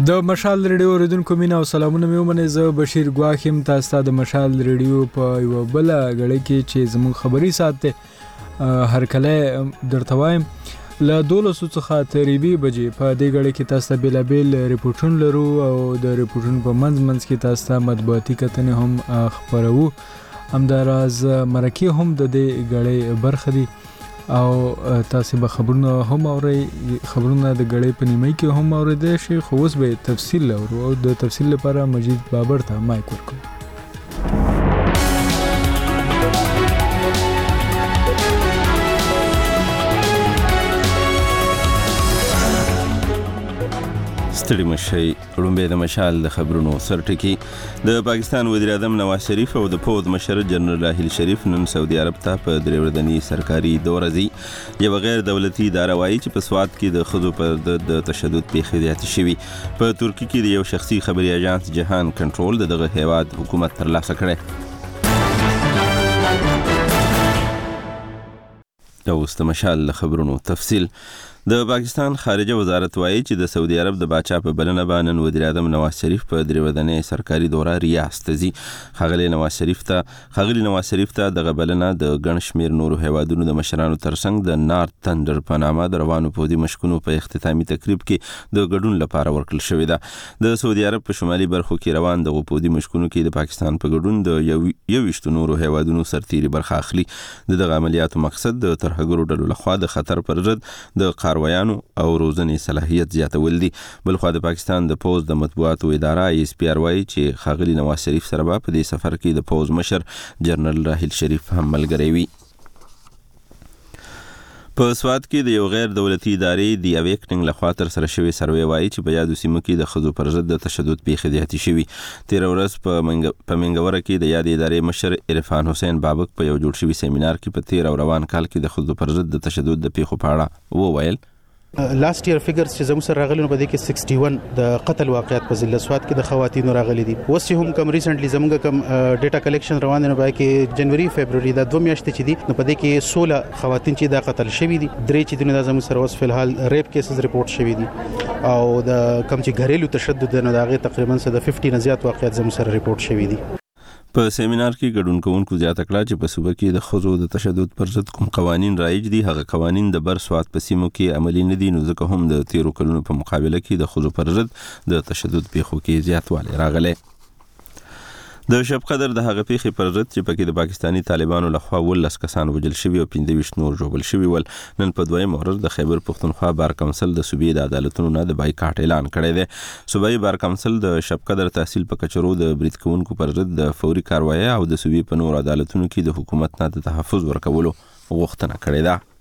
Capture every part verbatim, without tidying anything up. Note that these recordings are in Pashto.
د مشال ریډیو اوریدونکو مینه او سلامونه مې ومنئ. زه بشیر ګواښ یم. تاسو ته د مشال ریډیو په یوه بله غړۍ کې چې زموږ خبري ساعت دی هر کله درته وایم له دولسو څخه تر یوې بجې په دې غړۍ کې تاسو ته بېلابېل ریپورټونه لرو او د ریپورټونو په منځ منځ کې تاسو ته مطبوعاتي کتنې هم خپروو. همداراز مرکې هم د دې غړۍ برخه دي او تاسو به خبرونه هم اورئ. خبرونه د غړۍ په نیمه کې هم اوریدئ شي، خو اوس به تفصیل اورو او د تفصیل لپاره مجید بابر ته مایک ورکوم. ستړي مشئ. وړومبی د مشال د خبرونو سرټکي. د پاکستان وزیر اعظم نواز شریف او د پوځ مشر جنرال راحیل شریف نن سعودي عرب ته په درې ورځني سرکاري دوره ځي. یوه غیر دولتي اداره وایي چې په سوات کې د ښځو پر د تشدد پیښې زیاتې شوي. په ترکیه کې د یو شخصي خبري اژانس جهان کنټرول د دغه هیواد حکومت ترلاسه کړی. اوس د مشال د خبرونو تفصیل. د پاکستان خارجه وزارت وایي چې د سعودي عرب د باچا په بلنه به نن وزیر اعظم نواز شریف په درې ورځنۍ سرکاري دوره ریاض ته ځي. ښاغلی نواز شریف ته ښاغلي نواز شریف ته دغه بلنه د ګڼ شمېر نورو هیوادونو د مشرانو ترڅنګ د نارت تندر په نامه د روانو پوځي مشقونو په اختتامي تقریب کې د ګډون لپاره ورکړل شوې ده. د سعودي عرب په شمالي برخو کې روان دغو پوځي مشقونو کې د پاکستان په ګډون د یوویشتو نورو هیوادونو سرتیري برخه اخلي. د دغه عملیاتو مقصد د ترهګرو ډلو لخوا د خطر پر ضد د کاروایانو او روزنې صلاحیت زیاتول دي. بلخوا د پاکستان د پوځ د مطبوعاتو اداره ایس پی آر وایي چې ښاغلي نواز شریف سره به په دې سفر کې د پوځ مشر جنرال راحیل شریف هم ملګری وي. په سوات کې د یو غیر دولتي ادارې د اویکننګ لخوا تر سره شوی سروې وایي چې په یادو سیمو کې د ښځو پر ضد د تشدد پیښې زیاتې شوي. تېره ورځ په منګوره کې د یادې ادارې مشر عرفان حسین بابک په یو جوړ شوي سیمینار کې په تېر او روان کال کې د ښځو پر ضد د تشدد د پیښو په اړه وویل. لاست ایئر فیګرز چې زموږ سره راغلي نو په دې کې اکسیس ون د قتل واقعیت په ضلع سوات کې د خواتینو راغلي دي. اوس چې هم کم ریسنټلی زموږ کم ډیټا کلیکشن روان دی نو په کې جنوري فبروري دا دوه میاشتې چې دي نو په دې کې سولہ خواتین چې دا قتل شوي دي. درې چې د زموږ سره اوس فلحال ریپ کیسز ریپورت شوي دي او د کم چې غریلو تشدد نو دا غي تقریبا څه د پنځه نه زیات واقعیت زموږ سره ریپورت شوي دي. په سیمینار کې ګډون کوونکو زیاته کړه چې په صوبه کې د ښځو د تشدد پر ضد کوم قوانین رایج دي هغه قوانین د بر سوات په سیمو کې عملي نه دي، نو ځکه هم د تیرو کلونو په مقابله کې د ښځو پر ضد د تشدد پیښو کې زیاتوالی راغلی. د شب قدر د هغه پیښې پر ضد چې پکې د پاکستانی طالبانو لخوا ولس کسان وژل شوي او پنځه ویشت نور ژوبل شوي ول. نن په دویم ورځ د خیبر پښتونخوا بار کونسل د صوبې د عدالتونو نه د بایکاټ اعلان کړی دی. صوبایي بار کونسل د شب قدر تحصیل په کچرو د برید کوونکو پر ضد د فوري کاروایی او د صوبې په نور عدالتونو کې د حکومت نه د تحفظ ورکولو غوښتنه کړې ده.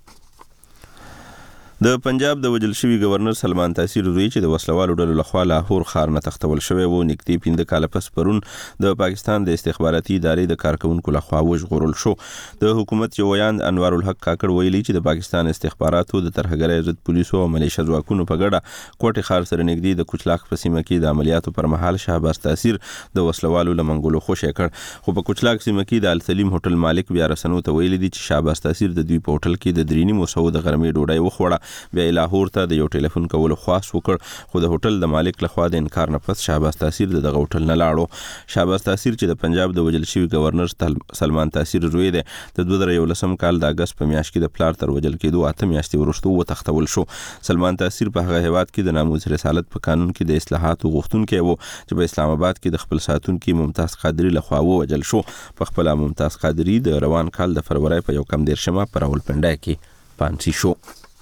د پنجاب د وجل شوي گورنر سلمان تاثیر زوی چې د وسلوالو ډلو لخوا لاهور ښار نه تښتول شوی و نږدې پنځه کاله پس پرون د پاکستان د استخباراتي ادارې د کارکونکو لخوا وژغورل شو. د حکومت یو ویاند انوار الحق کاکړ ویلي چې د پاکستان استخباراتو د ترهګرۍ ضد پولیسو او ملیشه ځواکونو په ګډه کوټې ښار سره نږدې د کوچلاک په سیمه کې د عملیاتو پر مهال شهباز تاثیر د وسلوالو له منګولو خوشی کړ. خو په کوچلاک سیمه کې د السلیم هوټل مالک بیا رسنو ته ویلي دي چې شهباز تاثیر د دوی په هوټل کې د درې نیمو سوو د غرمې ډوډۍ وخوړه. بیا لاهور ته د یو ټلیفون کولو خواست وکړ، خو د هوټل د مالک لخوا د انکار نه پس شهباز تاثیر د دغه هوټل نه لاړو. شهباز تاثیر چې د پنجاب د وجل شوي گورنر سلمان تاثیر زوی دی د دوه زره یولسم کال د اګست په میاشت کې د پلار تر وجل کېدو اته میاشتې وروسته وتښتول شو. سلمان تاثیر په هغه هیواد کې د ناموس رسالت په قانون کې د اصلاحاتو غوښتونکی و چې په اسلام آباد کې د خپل ساتونکي ممتاز قادری لخوا ووجل شو. په خپل ممتاز قادری د روان کال د فروری په یو کم دیرشمه په راولپنډای کې پانسي شو.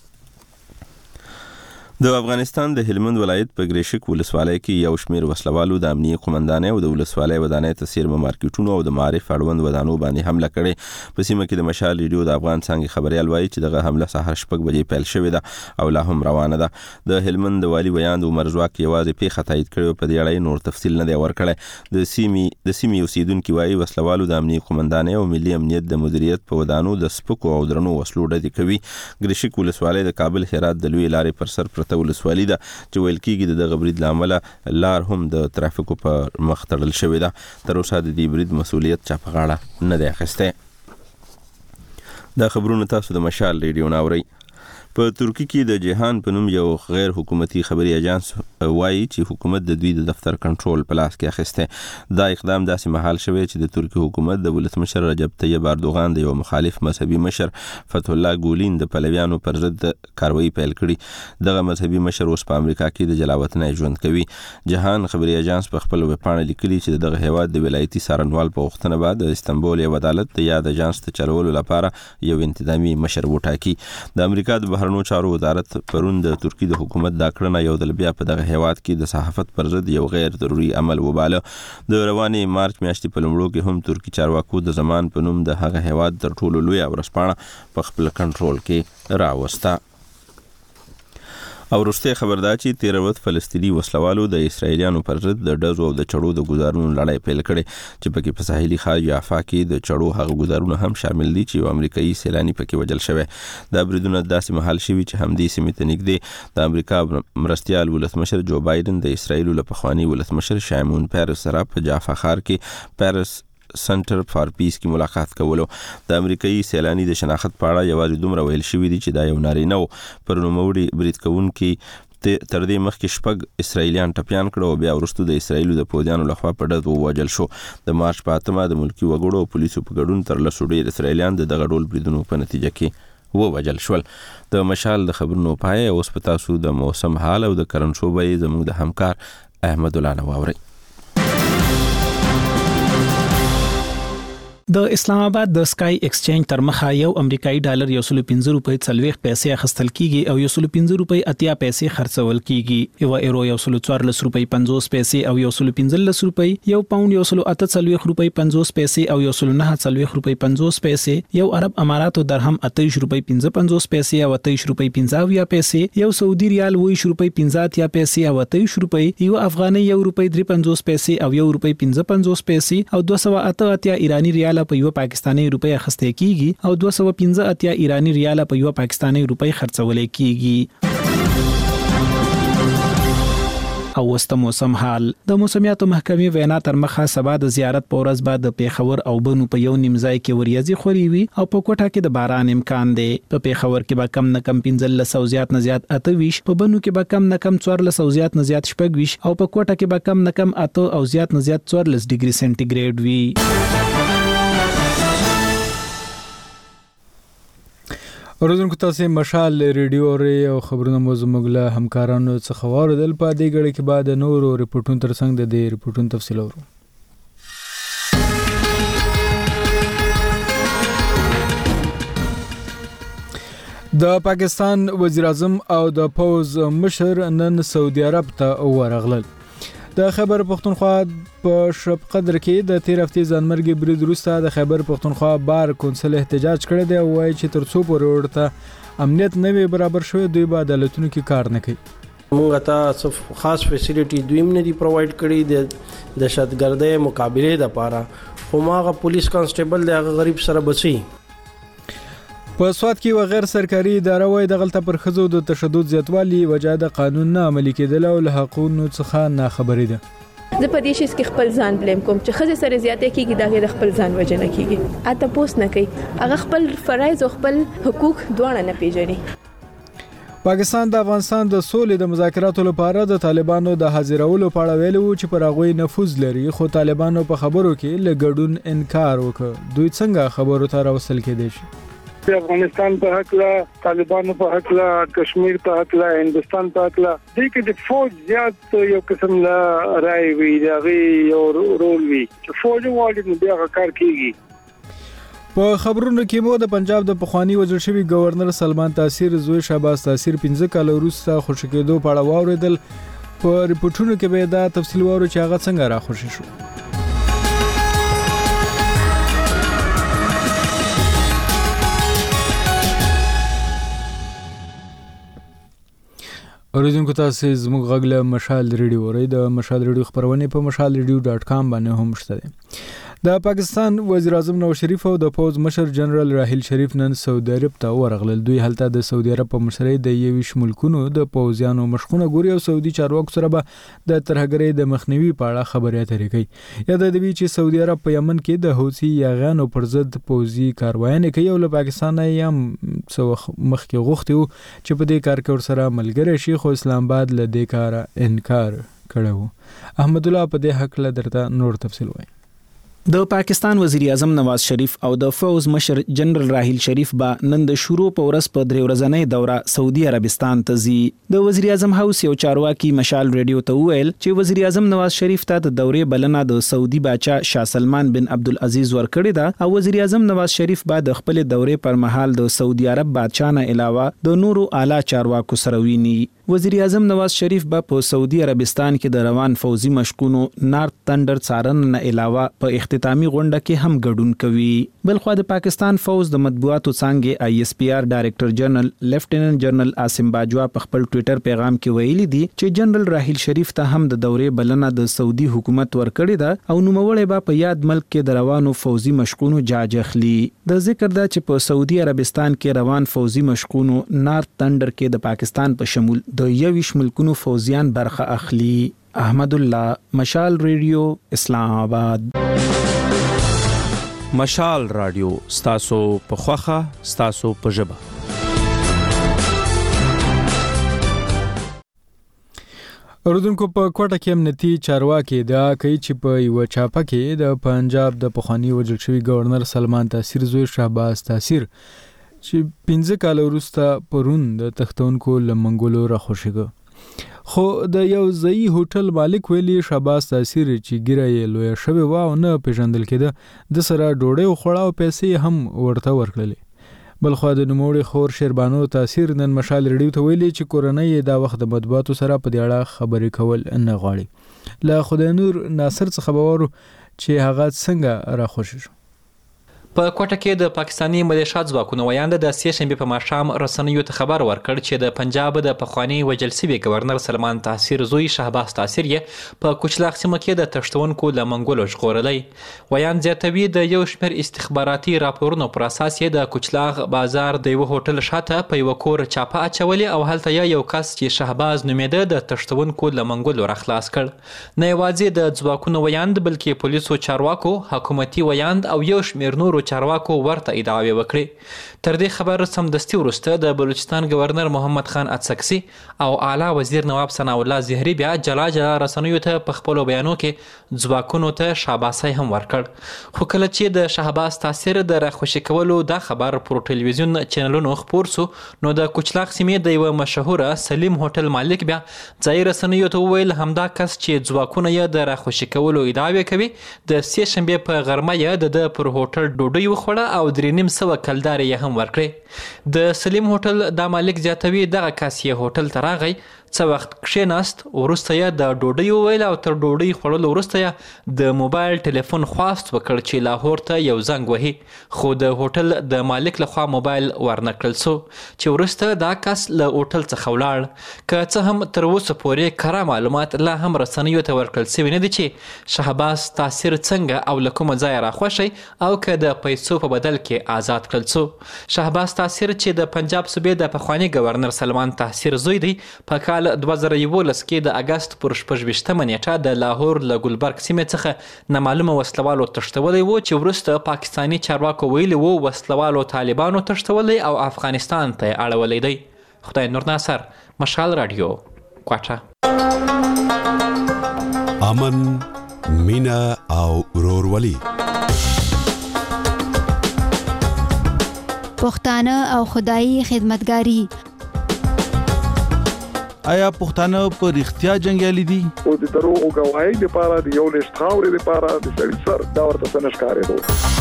د افغانستان د هلمند ولایت په ګریشک ولسوالۍ کې یو شمېر وسلوالو د امنیه قومندانۍ او د ولسوالۍ ودانۍ ته څیرمه مارکیټونو او د معارف اړوند ودانو باندې حمله کړې. په سیمه کې د مشال ریډیو د افغان څانګې خبریال وایي چې دغه حمله سهار شپږ بجې پیل شوې ده او لا هم روانه ده. د هلمند د والي ویاند عمر ځواک یوازې پیښه تایید کړې، په دې اړه نور تفصیل نه دی ورکړی. د سیمې د سیمې اوسیدونکي وایي وسلوالو د امنیه قومندانۍ او ملي امنیت د مدیریت په ودانو د سپکو او درنو وسلو ډزې کوي. ګریشک ولسوالۍ د کابل هرات د لوی لارې پر سر پرته ولسوالۍ ده چې ویل کېږي د دغه برید له امله لار هم د ترافیکو په مخ تړل شوې ده. تر اوسه د دې برید مسؤلیت چا په غاړه نه دی اخیستی. دا خبرونه تاسو د مشال ریډیو نه اورئ. په ترکی کې د جهان په نوم یو غیر حکومتي خبري اژانس وایي چې حکومت د دوی د دفتر کنټرول په لاس کې اخیسته. دا اقدام داسې مهال شوی چې د ترکی حکومت د ولسمشر رجب طیب اردوغان د یو مخالف مذهبي مشر فتح الله ګولین د پلویانو پر ضد کاروایی پیل کړي. دغه مذهبي مشر اوس په امریکا کې د جلاوطنۍ ژوند کوي. جهان خبري اژانس په خپل ویبپاڼه لیکلي چې دغه هیواد د ولایتي څارنوال په غوښتنه بعد د استانبول یو عدالت د یاد اژانس ته چلولو لپاره یو انتظامی مشر وټاکي. د امریکا د بهرنیو چارو وزارت پرون د ترکی د حکومت دا کړنه یو ځل بیا په دغه هیواد کې د صحافت پر ضد یو غیر ضروري عمل وباله. د روانې مارچ میاشتې په لومړو کې هم ترکی چارواکو د زمان په نوم د هغه هیواد تر ټولو لویه ورځپاڼه په خپل کنټرول کې راوسته. او وروسته خبر دا چې تیر ورځ فلسطیني وسلوالو د اسرایلیانو پر ضد د ډزو او د چړو د ګزارونو لړۍ پیل کړې چې پکې په ساحلي ښار یافا کې د چړو هغه ګزارونه هم شامل دي چې یو امریکایي سیلانی پکې وژل شوی. دا بریدونه داسې مهال شوي چې همدې سیمې ته نږدې د امریکا مرستیال ولسمشر جو بایدن د اسرایل له پخواني ولسمشر شایمون پیرس سره په جافا ښار کې پیرس سنټر فار پیس کې ملاقات کولو. د امریکایي سیلانی د شناخت په اړه یوازې دومره ویل شوي دي چې دا یو نارینه و. پر نوموړي برید کوونکي تر دې مخکې شپږ اسرایلیان ټپیان کړه او بیا وروسته د اسرایلو د پوځیانو لخوا په ډز ووژل شو. د مارچ په اتمه د ملکي وګړو او پولیسو په ګډون تر لسو ډېر اسرایلیان د دغه ډول بریدونو په نتیجه کې ووژل شول. د مشال د خبرونو پای اوس په تاسو د موسم حال او د کرنسو بیې زموږ د همکار احمد الله نه واورئ. د اسلام آباد د سکای ایکسچینج تر مخه یو امریکایي ډالر یو سل پنځه روپۍ څلوېښت پیسې اخیستل کیږي او یو سل پنځه روپۍ اتیا پیسې خرڅول کیږي. یو ایرو یو سل څوارلس روپۍ پنځوس پیسې او یو سل پنځلس روپۍ. یو پاوند یو سل اته څلوېښت روپۍ پنځوس پیسې او یو سل نه څلوېښت روپۍ پنځوس پیسې. یو عرب اماراتو درهم اتهشت روپۍ پنځه پنځوس پیسې او اتهشت روپۍ پنځه اویا پیسې. یو سعودي ریال اوویشت روپۍ پنځه اتیا پیسې او اتهشت روپۍ. یو افغاني یو روپۍ درې پنځوس پیسې او یو روپۍ پنځه پنځوس پیسې او دوه سوه اته اتیا ایرانی ریال په یو پاکستاني روپۍ اخیستل کیږي او دوه سوه پنځه اتیا ایرانی ریال په یو پاکستاني روپۍ خرڅول کیږي. او وسته موسم حال. د موسمیاتو محکمې وینا تر مخه سبا د زیارت په ورځ بعد د پیښور او بنو په یو نیمځای کې وریځي خوري وي او په کوټه کې د باران امکان دی. په پیښور کې به کم نه کم پنځلس او زیات نه زیات اته ویش، په بنو کې به کم نه کم څوارلس او زیات نه زیات شپږ ویش او په کوټه کې به کم نه کم اته او زیات نه زیات څوارلس ډیګري سنټیګریډ وي. اوریدونکو تاسو مشال ریډیو او خبرونه مو زموږ له همکارانو څخه واوریدل. په دې غړي کې بعد نورو ریپورتونو ترڅنګ د دې ریپورتونو تفصیل اورو. د پاکستان وزیر اعظم او د پوز مشر نن سعودي عرب ته ورغلل. د خیبر پختونخوا په شپ قدر کې د تیر هفتې ځانمرګي برید وروسته د خیبر پختونخوا بار کونسل احتجاج کړی دی او وایي چې تر څو پورې ورته امنیت نه وي برابر شوی دوی به عدالتونو کې کار نه کوي. موږ ته خاص فیسیلیټي دویم نه دی پروواید کړی د دهشتګردۍ مقابله لپاره، خو ماغه پولیس کانسټیبل د غریب سره بچي. په سواد کې و غیر سرکاري اداره وای د غلطه پر خزو د تشدد زیاتوالی وجه د قانون نه عملي کېدل او له حقوقو څخه نه خبرې ده. زه په دې شي کې خپل ځان بلیم کوم چې خزه سره زیاته کیږي دا د خپل ځان وجه نه کیږي، اته پوس نه کوي، هغه خپل فرایض او خپل حقوق دواړه نه پیژني. پاکستان د افغانستان د سولې د مذاکراتو لپاره د طالبانو د حاضرولو په اړه ویلي و چې پر هغوی نفوذ لري، خو طالبانو په خبرو کې له ګډون انکار وکړ. دوی څنګه خبرو ته راوصل کېدای شي؟ افغانستان په حق لا، طالبانو په حق لا، کشمیر په حق لا، هندستان په حق لا، دې کې د فوج زیات یو قسم لا رائے وی دغه یو رول وی چې فوج واړي نو بیا کار کوي. په خبرونو کې مو د پنجاب د پخوانی وزیر شوی گورنر سلمان تاثیر زوی شهباز تاثیر پنځه کال وروسته خوشی کېدو په اړه واوریدل. په ریپورتونو کې به دا تفصیل وورو چې هغه څنګه راخوشي شو. اوریدونکو تاسو زموږ غږ له مشال ریډیو اورئ. د مشال ریډیو خبرونه په مشال ریډیو ډاټ کام باندې هم شته. د پاکستان وزیر اعظم نواز شریف او د پوز مشر جنرال راحیل شریف نن سعودي عرب ته ورغلل. دوی هلته د سعودي عرب په مشرۍ د یویش ملکونو د پوزیانو مشقونه ګوري او سعودي چارواکو سره به د ترهګرۍ د مخنیوي په اړه خبرې اترې کوي. یاد دی چې سعودي عرب په یمن کې د حوثي یاغانو پر ضد پوزي کاروایانې کوي او له پاکستان یې هم څه مخکې غوښتي وو چې په دې کار کې ورسره ملګری شي، خو اسلام آباد له دې کاره انکار کړی وو. احمد الله په دې حق له درته نور تفصیل وایي. د پاکستان وزیر اعظم نواز شریف او د فوز مشر جنرال راحیل شریف با نن د شروع په ورځ په درې ورځنۍ دوره سعودي عربستان ته ځي. د وزیر اعظم هاوس یو چارواکي مشال ریډیو ته وویل چې وزیر اعظم نواز شریف ته د دورې بلنه د سعودي باچا شاه سلمان بن عبدالعزیز ورکړې ده او وزیر اعظم نواز شریف با د خپل دورې پر مهال د سعودي عرب بادشاه نه علاوه د نورو اعلی چارواکو سره ویني. وزیر اعظم نواز شریف با په سعودي عربستان کې د روان فوزي مشقونو نارت تندر څارن نه علاوه په اختتامي غونډه کې هم ګډون کوي. بلخو د پاکستان فوز د مطبوعاتو څنګه آی ایس پی آر ډایریکټر جنرال لیفټیننټ جنرال عاصم باجوا په خپل ټوئیټر پیغام کې ویلي دي چې جنرال راحیل شریف ته هم د دورې بلنه د سعودي حکومت ورکړې ده او نوموړی به په یاد ملک کې د روانو فوزي مشقونو جاج اخلي. د ذکر ده چې په سعودي عربستان کې روان فوزي مشقونو نارت تندر کې د پاکستان په شمول د یویش ملکونو فوزیان برخه اخلي. احمد الله، مشال ریډیو، اسلام آباد. مشال رادیو ستاسو په خوخه ستاسو په ژبه. اوردونکو په کوټه کې امنیتي چارواکي دا کوي چې په یو چاپه کې د پنجاب د پخوانی وژل شوی گورنر سلمان تاثیر زوی شهباز تاثیر چې پنځه کال وروسته پرون د تختونکو لمنګولو راخوشیږي. خو د یو ځای هوټل مالک ویلي شهباز تاثیر چې ګیره یې لوی شوی و او نه پیژندل کېده، د سره ډوډۍ خوړه او پیسې هم ورته ورکړلې. بلخو د نوموړي خور شیربانو تاثیر نن مشال ریډیو ته ویلي چې کورنۍ دا وخت د مطبوعاتو سره په دې اړه خبرې کول نه غواړي. له خدای نور ناصر څخه خبرو چې هغه څنګه راخوشي شو. په کوټه کې د پاکستاني ملیشات ځواکونو ویاند د سې شنبې په ماښام رسنیو ته خبر ورکړ چې د پنجاب د پخوانی وژل شوي گورنر سلمان تاثیر زوی شهباز تاثیر یې په کوچلاغ سیمه کې د تښتونکو له منګولو ژغورلی. ویاند زیاتوي د یو شمېر استخباراتي راپورونو پر اساس یې د کوچلاغ بازار د یوه هوټل شاته په یوه کور چاپه اچولې او هلته یې یو کس چې شهباز نومېده د تښتونکو له منګولو راخلاص کړ. نه یوازې د ځواکونو ویاند بلکې پولیسو چارواکو، حکومتي ویاند او یو شمېر نورو چارواکو ورته ادعاوې وکړي. تر دې خبر سمدستي وروسته د بلوچستان گورنر محمد خان اڅکسي او اعلی وزیر نواب ثناء الله زهري بیا جلا جلا رسنیو ته په خپلو بیانو کې ځواکونو ته شاباسي هم ورکړ. خو کله چې د شهباز تاثیر د راخوشي کولو دا خبر پر ټلویزیون چینلونو خپور سو، نو د کوچلاغ سیمې د یو مشهوره سلیم هوټل مالک بیا ځای رسنیو ته وویل همدا کس چې ځواکونه یې د راخوشي کولو ادعاوې کوي د سې شنبې په غرمه یې د پر هوټل ډوډۍ وخوړه او درې نیم سوه کلدارې یې هم ورکړې. د سلیم هوټل دا مالک زیاتوي دغه کس یې هوټل ته راغی، څه وخت کښېناست، وروسته یې د ډوډۍ وویل او تر ډوډۍ خوړلو وروسته یې د موبایل ټلیفون خواست وکړ چې لاهور ته یو زنګ وهي، خو د هوټل د مالک لخوا موبایل ورنه کړل سو چې وروسته دا کس له هوټل څخه ولاړ. که څه هم تر اوسه پورې کره معلومات لا هم رسنیو ته ورکړل سوي نه دي چې شهباز تاثیر څنګه او له کومه ځایه راخوشی او که د پیسو په بدل کې آزاد کړل سو. شهباز تاثیر چې د پنجاب صوبې د پخواني گورنر سلمان تاثیر زوی دی، په کال دوه زره یولس کې د اګست پر شپږ ویشتمه نیټه د لاهور له ګلبرګ سیمې څخه نامعلومه وسلوالو تښتولی و چې وروسته پاکستاني چارواکو ویلي وو وسلوالو طالبانو تښتولی او افغانستان ته یې اړولی دی. خدای نور ناصر، مشال رادیو، کوټه. امن، مینه او ورورولي، پښتانه او خدایي خدمتګاری. آیا پښتانه په رښتیا جنگیالي دي؟ او د دروغو گواهی لپاره د یو لښت خاورې لپاره د سړي سر دا ورته څه نه ښکارېدو.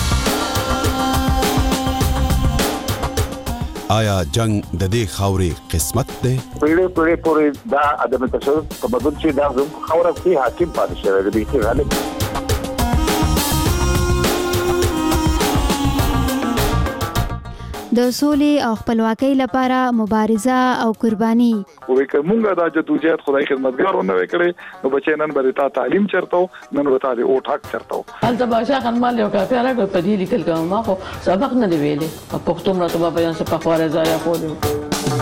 آیا جنگ د دې خاورې قسمت دی؟ پیړۍ پیړۍ پورې دا عدم تشدد په بدل چې دا زموږ خاوره کې حاکم پاتې شوی دی، بیخي غالب. د سولې او خپلواکۍ لپاره مبارزه او قرباني. وې کومه دا جدوجہد خدای خدمتګارونه وکړي نو بچی نن به تا تعلیم چرته نن به تا د اوټ حق چرته هلته باشا خنمال یو کافي راغی په دې لیکل کوم ما خو سبق نه دی ویلې په پښتو مرته به بیان څه په خواره ځای خو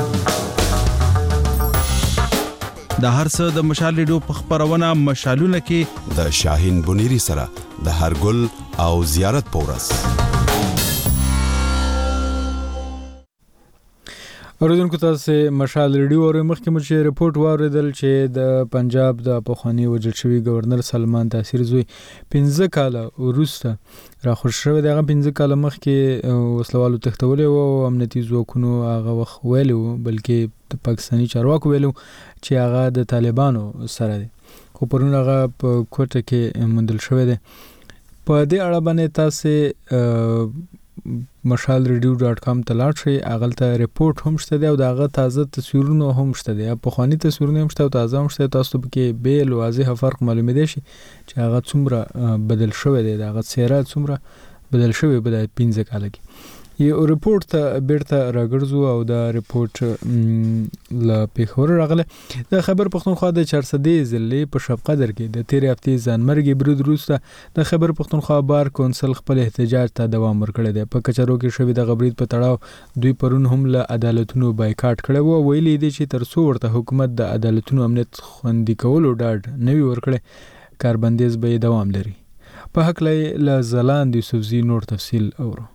د هر څه د مشال ریډیو په خبرونه مشالونه کې د شاهین بنيري سره د هر ګل او زیارت پورس. اوریدونکو تاسو مشال ریډیو اور مخکې مو چې ریپورت واوریدل چې د پنجاب د پخوانی وجل شوی گورنر سلمان تاثیر زوی پنځه کاله وروسته را خوش شوی دغه پنځه کاله مخکې وسلوالو تختولې او امنیتي ځواکونو هغه وخت ویلو بلکې د پاکستاني چارواکو ویلو چې هغه د طالبانو سره دی خو پرون هغه په کوټه کې مندل شوی دی. په دې اړه باندې تاسو مشال ریډیو ډاټ کام ته لاړ شئ هغه ته ریپورت هم شته دی او دغه تازه تصویرونه هم شته دي په خواني تصویرونه هم شته او تازه هم شته تاسو به کې بیل واضح فرق معلومه دي شي چې هغه څومره بدل شوی دی دغه سیره څومره بدل شوی په پنځه کال کې. یو ریپورت ته بیرته راګرځو او دا ریپورت ل پیښور راغله د خبر پښتونخوا د چهار سده ضلع په شب قدر کې د تیر هفته ځانمرګي برود وروسته د خبر پښتونخوا بار کونسل خپل احتجاج ته دوام ورکړی دی. په کچرو کې شوی د غبرید په تړاو دوی پرون هم له عدالتونو بایکاټ کړی وو ویلي دي چې تر څو ورته حکومت د عدالتونو امنیت خوندي کولو ډاډ نوي ورکړي کاربندیز به دوام لري. په حق له زلاند یوسفزي نور تفصیل اورو.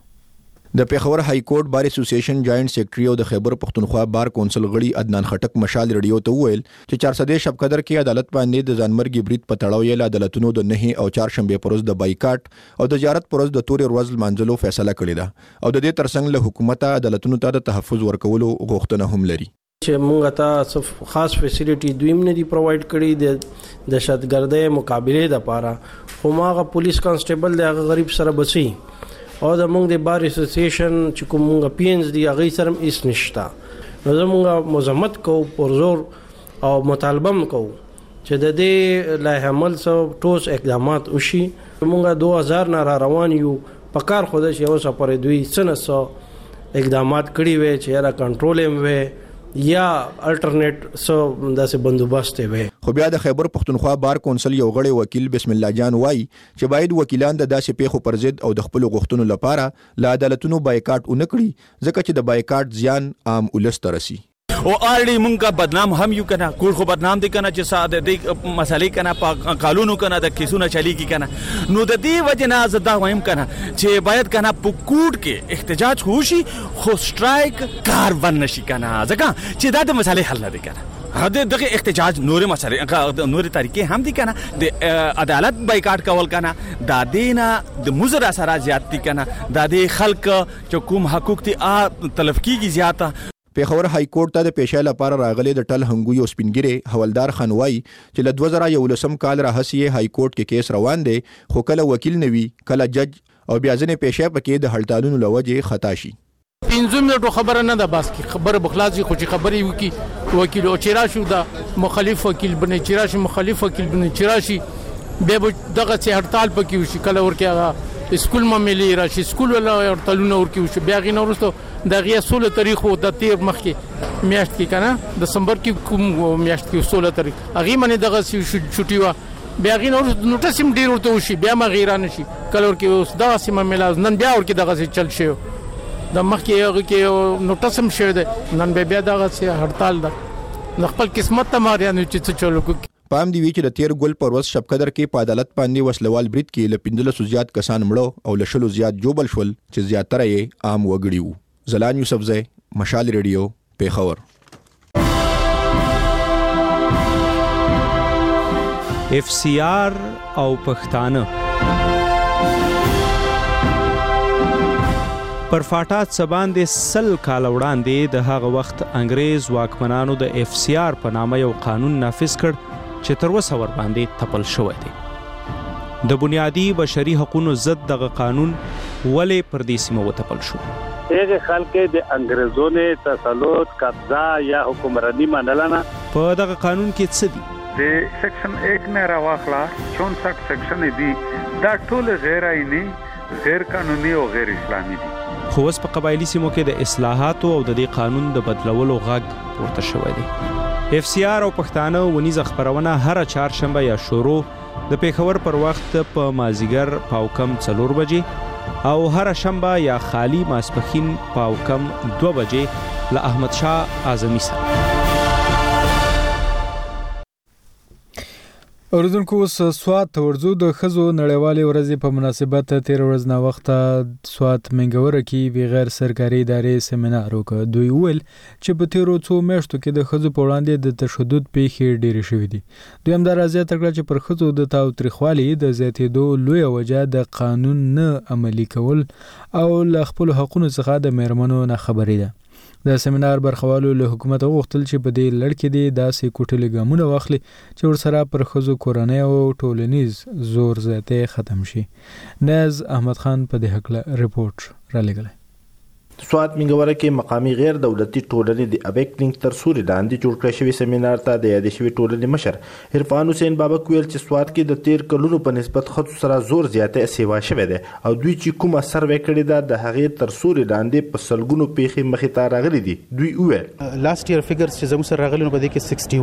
د پیښور های کورټ بار اسوسییشن جاینټ سیکریټری او د خیبر پښتونخوا بار کونسل غړي عدنان خټک مشال ریډیو ته وویل چې چهار سده شب قدر کې عدالت باندې د ځانمرګي برید په تړاو یې عدالتونو د نه او چهار شنبه پروز د بایکاټ او د زیارت پروز د تورې ورځ منځلو فیصله کړې ده او د دې ترڅنګ له حکومت عدالتونو ته د تحفظ ورکولو غوښتنه هم لري. چې مونږ ته خاص فیسیلیټي دویم نه دی پروواید کړی د دهشتګردۍ مقابله لپاره خو ماغه پولیس کانسټیبل د غریب سره بچي او د مونږ د بار اسوسییشن چې کومه پینز دی هغه سره هیڅ نشتا نو زمونږ مزمت کو پرزور او مطالبه کو چې د دې لای عمل سو ټوس اقدامات وشي. مونږ دوه هزار نه را روان یو په کار خوده چې اوسه پر دوی سنه سو اقدامات کړی وي چې را کنټرول هم وي یا الټرنیټ سو داسې بندوبست وي. خو بیا د خیبر پښتونخوا بار کونسل یو غړی وکیل بسم الله جان وای چې باید وکیلان د داسې پیښو پر ضد او د خپل غوښتنو لپاره له عدالتونو بایکاټ ونکړي ځکه چې د بایکاټ زیان عام ولس ته رسي. او آلریډي مونږه بدنام هم یو کنه کول خو بدنام دي کنه چې ساده دي مسالې کنه په قانونو کنه د کیسونو چلیږي کنه نو د دې وجه نه زدا وایم کنه چې باید کنه په کوټ کې احتجاج وشي خو سټرایک کار ون نشي کنه ځکه چې دا د مسالې حل نه دي کنه هدا دغه احتجاج نور مسالې نور طریقې هم دي کنه د عدالت بایکاټ کول کنه دا دینه د مزر اثر زیات دي کنه دا د خلک چې کوم حقوق دي ا تلف کیږي زیاته. پیښور های کورټ ته د پیښې لپاره راغلي د ټل هنګوی او سپینګری حوالدار خانوای چې له دوه زره یولسم کال راهسي های کورټ کې کیس روان دی خو کله وکیل نوي کله جج او بیا ځنې پیښې پکې د هړتالونو لوجه خطا شي. پنځم منټو خبره نه ده بس کی خبره بخلاصي خو چې خبري وکي وکیل او چیرې شو دا مخالف وکیل بنې چیرې شي مخالف وکیل بنې چیرې شي به دغه چې هړتال پکې وشي کله ورکه اسکول ما ملي راشي اسکول ولا هړتالونه ورکه وشي بیا غي نورستو د غي سولې تاریخ او د تیر مخ کې میاشت کې کنه دسمبر کې کوم میاشت کې سولې تاریخ هغه منی دغه شوټي وا بیا غي نور نوټس هم ډیر ورته وشي بیا ما غیرانه شي کله ورکه اوس دا سیمه ملاز نن بیا ورکه دغه چل شي د مخ کې هغه کې نوټس هم شوی دی نن بیا دغه هړتال ده خپل قسمت ته ماریانو چې چلو کو. پام دی وی چې د تیر ګل پر ورځ شب قدر کې په عدالت باندې وسلوال برید کې ل پندلسو زیات کسان مړو او ل شلو زیات جوبل شول چې زیاتره یې عام وګړي وو. زلان یوسفزی مشال ریډیو پیښور. اف سی آر او پښتانه پر فاټات سبان د سل کال وړاندې د هغه وخت انګريز واکمنانو د اف سی آر په نامه یو قانون نافذ کړ چې تر اوسه ور باندې تپل شوی دی. د بنیادی بشري حقوقو ضد دغه قانون ولې پر دې سیمه وتپل شو؟ هغه خلک د انګريزونو تسلط قبضه یا حکمرانی منلنه. په دغه قانون کې څه دي؟ د سیکشن ایک نه راوخلا چونسठ سیکشن دي دا ټول غیر آئینی غیر قانوني او غیر اسلامي دي. خو اوس په قبایلی سیمو کې د اصلاحاتو او د دې قانون د بدلولو غږ پورته شوی دی. اف سی آر او پښتانه ونیزه خبرونه هر چهارشنبه یا شروع د پیښور پر وخت په مازیګر پاوکم څلور بجې او هر شنبه یا خالی ماسپخین پاوکم دو بجې له احمد شاه اعظمي سره. اوریدونکو اوس سوات ته ورځو. د ښځو نړیوالې ورځې په مناسبت تیر ورځ نه وخته سوات منګوره کې بغیر سرکاري ادارې سیمینار وکړ. دوی ویل چې په تیرو څو میاشتو کې د ښځو په وړاندې د تشدد پیښې ډېرې شوې دي. دوی همدارا زیاته کړه چې پر ښځو د تاوتریخوالي د زیاتېدو لویه وجه د قانون نه عملي کول او له خپلو حقونو څخه د میرمنو نه خبرې ده. د سیمینار برخوالو له حکومت غوښتل چې په دې لړ کې دي داسې کوټلې ګامونه واخلي چې ورسره پر ښځو کورنۍ او ټولنیز زور زیاتی ختم شي. ناز احمد خان په دې هکله رپورټ را لګلی. سوات منګوره کې مقامی غیر دولتي ټولنې د ابیکلینګ تر سوري لاندې جوړ کړی شوی سیمینار ته د یادې شوی ټولنې مشر عرفان حسین بابک ویل چې سوات کې د تیر کلونو په نسبت ښځو سره زور زیاتی سیوا شوی دی او دوی چې کومه سروې کړې ده د هغې تر سوري لاندې په سلګونو پیښې مخې ته راغلي دي. دوی وویل لاست ایئر فګرز چې زموږ سره راغلي نو په دې کې اکسټ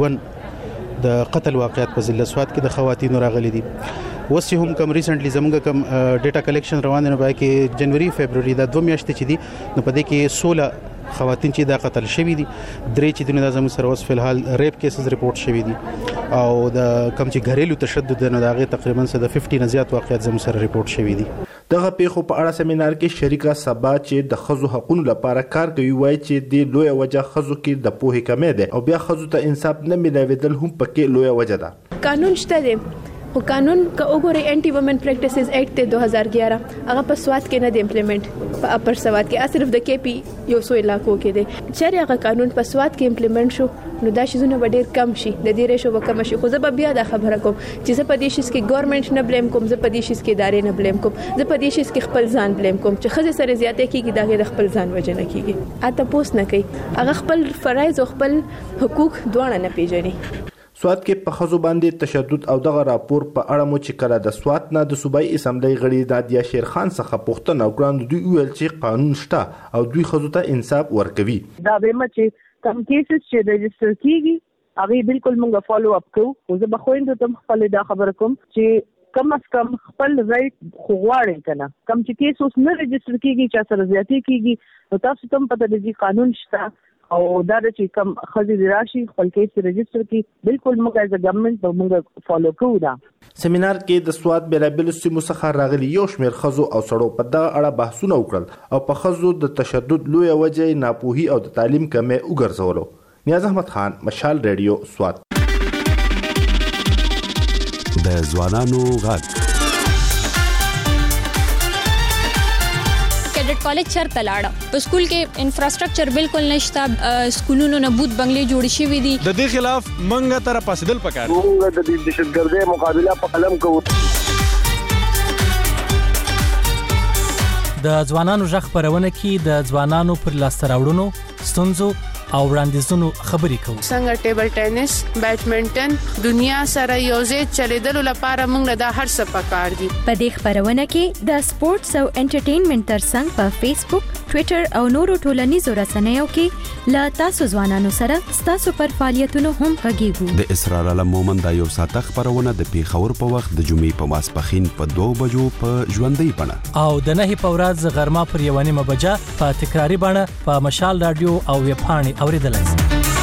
ون د قتل واقعیت په ضلع سوات کې د خواتینو راغلي دي. اوس هم کوم ریسنټلی زموږ کوم ډیټا کلیکشن روان دی نو باید کې جنوري فبرवरी دا دوه میاشتې چې دي نو په دې کې سولہ خواتین چې دا قتل شوي دي. درې چې دونه زموږ سره اوس فلحال ریپ کیسز ریپورت شوي دي او د کوم چې غریلو تشدد نو دا غي تقریبا د پنځه نه زیات واقعیت زموږ سره ریپورت شوي دي. دغه پیښو په اړه سیمینار کې شریکه سبا چې د ښځو حقوقو لپاره کار کوي وایي چې د لوی وجه ښځو کې د پوهې کمې ده او بیا ښځو ته انصاف نه ملاویدل هم پکې لوی وجه ده. قانون شته دی خو قانون که وګورئ انټي وومن پریکټیسز ایکټ د دوه هزار یازده هغه په سوات کې نه دی امپلیمنٹ په اپر سوات کې صرف د کې پی یو سو علاقو کې دی. چې هغه قانون په سوات کې امپلیمنٹ شو نو دا شیزونه به ډیر کم شي د دې ریشو به کم شي. خو زه به بیا دا خبره کوم چې زه په دې شیز کې ګورنمنت نه بلیم کوم زه په دې شیز کې ادارې نه بلیم کوم زه په دې شیز کې خپل ځان بلیم کوم چې خزه سره زیاته کیږي دا د خپل ځان وجه نه کیږي اته پوس نه کوي هغه خپل فرایض او خپل حقوق دواړه نه پیژني. سوات کې په ښځو باندې تشدد او دغه راپور په اړه مو چې کله د سوات نه د صوبایي اسمبلی غړي نادیا شیرخان څخه پوښتنه وکړه دوی ویل چې قانون شته او دوی ښځو ته انصاف ورکوي. دا به چې کم کیسز چې رجسټر کیږي هغه بالکل موږ فالو اپ کوو. خو زه به خويندو ته خپل دا خبره کوم چې کم از کم خپل رائټ خو غواړي کنه کم چې کیس اوس نه رجسټر کیږي چې سره زیاتی کیږي نو تاسو ته پته دی قانون شته او دا چې کم خځې راشي خپل کیس رجسټر کی بالکل موږ از ګورنمنت موږ فالو کوو. دا سیمینار کې د سوات بیلابل سیمو څخه راغلي یو شمېر ښځو او سړو په دغه اړه بحثونه وکړل او په ښځو د تشدد لوی وجه ناپوهي او د تعلیم کمې وګرځولو. نیاز احمد خان مشال ریډیو سوات. د ځوانانو غږ کیډټ کالج چرته لاړه په سکول کې انفراستراکچر بالکل نشته سکولونو نه بوت بنگلې جوړ شوې دي. د دې خلاف منګه تر پاسدل پکار موږ د دهشتګردۍ مقابله په قلم کوو. د ځوانانو ژغ خبرونه کې د ځوانانو پر لاسته راوړنو ستونزو او وړاندیزونو خبرې کوو. څنګه ټیبل ټینس بیډمنټن دنیا سره یوځای چلیدلو لپاره موږ له دا هر څه پکار دي. په دې خبرونه کې د سپورتس او انټرټینمنټ ترڅنګ په فیسبوک ټوئیټر او نورو ټولنیزو رسنیو کې لا تاسو ځوانانو سره تاسو پر فعالیتونو هم غږیږو. د اسرار علم مومن د یو ساعت خبرونه د پیښور په وخت د جمعې په ماسپخین په دوه بجو په ژوندۍ بڼه او د نه په ورځ غرمه پر یو نیمه بجه په تکراری بڼه په مشال رادیو او ویب پاڼې اوریدلای شئ.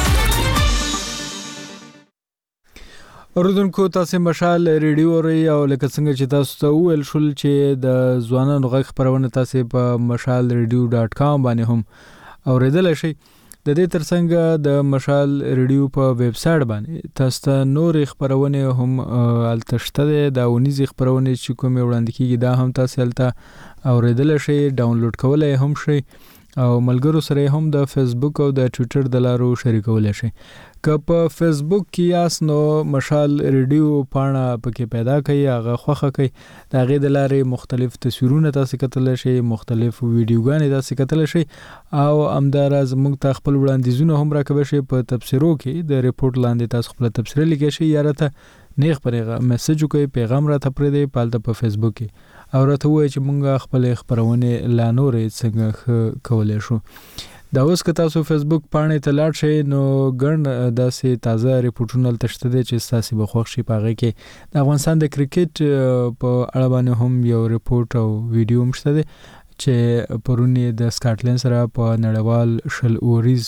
اوریدونکو تاسو مشال ریډیو اورئ او لکه څنګه چې تاسو ته وویل شول چې د ځوانانو غږ خبرونه تاسو په مشال ریډیو ډاټ کام باندې هم اوریدلای شئ. د دې ترڅنګ د مشال ریډیو په ویب سټ باندې تاسو ته نور خبرونه هم التشته د اونیز خبرونه چې کوم وړاندې کیږي دا هم تاسو الته اوریدلای شئ ډاونلوډ کولای هم شئ او ملګرو سره هم د فیسبوک او د ټوئیټر د لارو شریکول شي. که په فیسبوک کې یاس نو مشال ریډیو پاڼه پکې پیدا کړئ هغه خوخه کوي د هغې د لارې مختلف تصویرونه تاسو کتلی شئ مختلف ویډیوګانې تاسو کتلی شئ او همداراز موږ ته خپل وړاندیزونه هم راکولی شئ په تبصرو کې د ریپورټ لاندې تاسو خپل تبصره لیکئ شئ یا راته نیغ پرېغه میسج کوي پیغام را ته پرې دی پالته په فیسبوک کې او راته وایي چې مونږ خپل خبرونه لا نورې څنګه کولای شو. دا اوس که تاسو فیسبوک پاڼې ته لاړ شئ نو ګڼ داسې تازه ریپورټونه دلته دی چې ستاسې به خوښ شي. په هغې کې د افغانستان د کرکټ په اړه باندې هم یو ریپورټ او ویډیو هم شته دی چې پرون یې د سکاټلند سره په نړیوال شل اوریز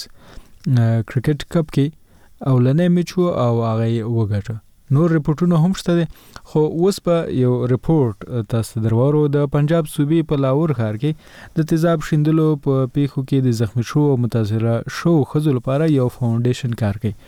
کرکټ کپ کې اولنی میچ و او هغه یې وګټه. نور ریپورټونه هم شته دي خو اوس په یو ریپورټ تاسو درورو د پنجاب صوبې په لاهور ښار کې د تیزاب شیندلو په پیښو کې د زخمی شو او متاثره شو ښځو لپاره یو فاونډیشن کار کوي.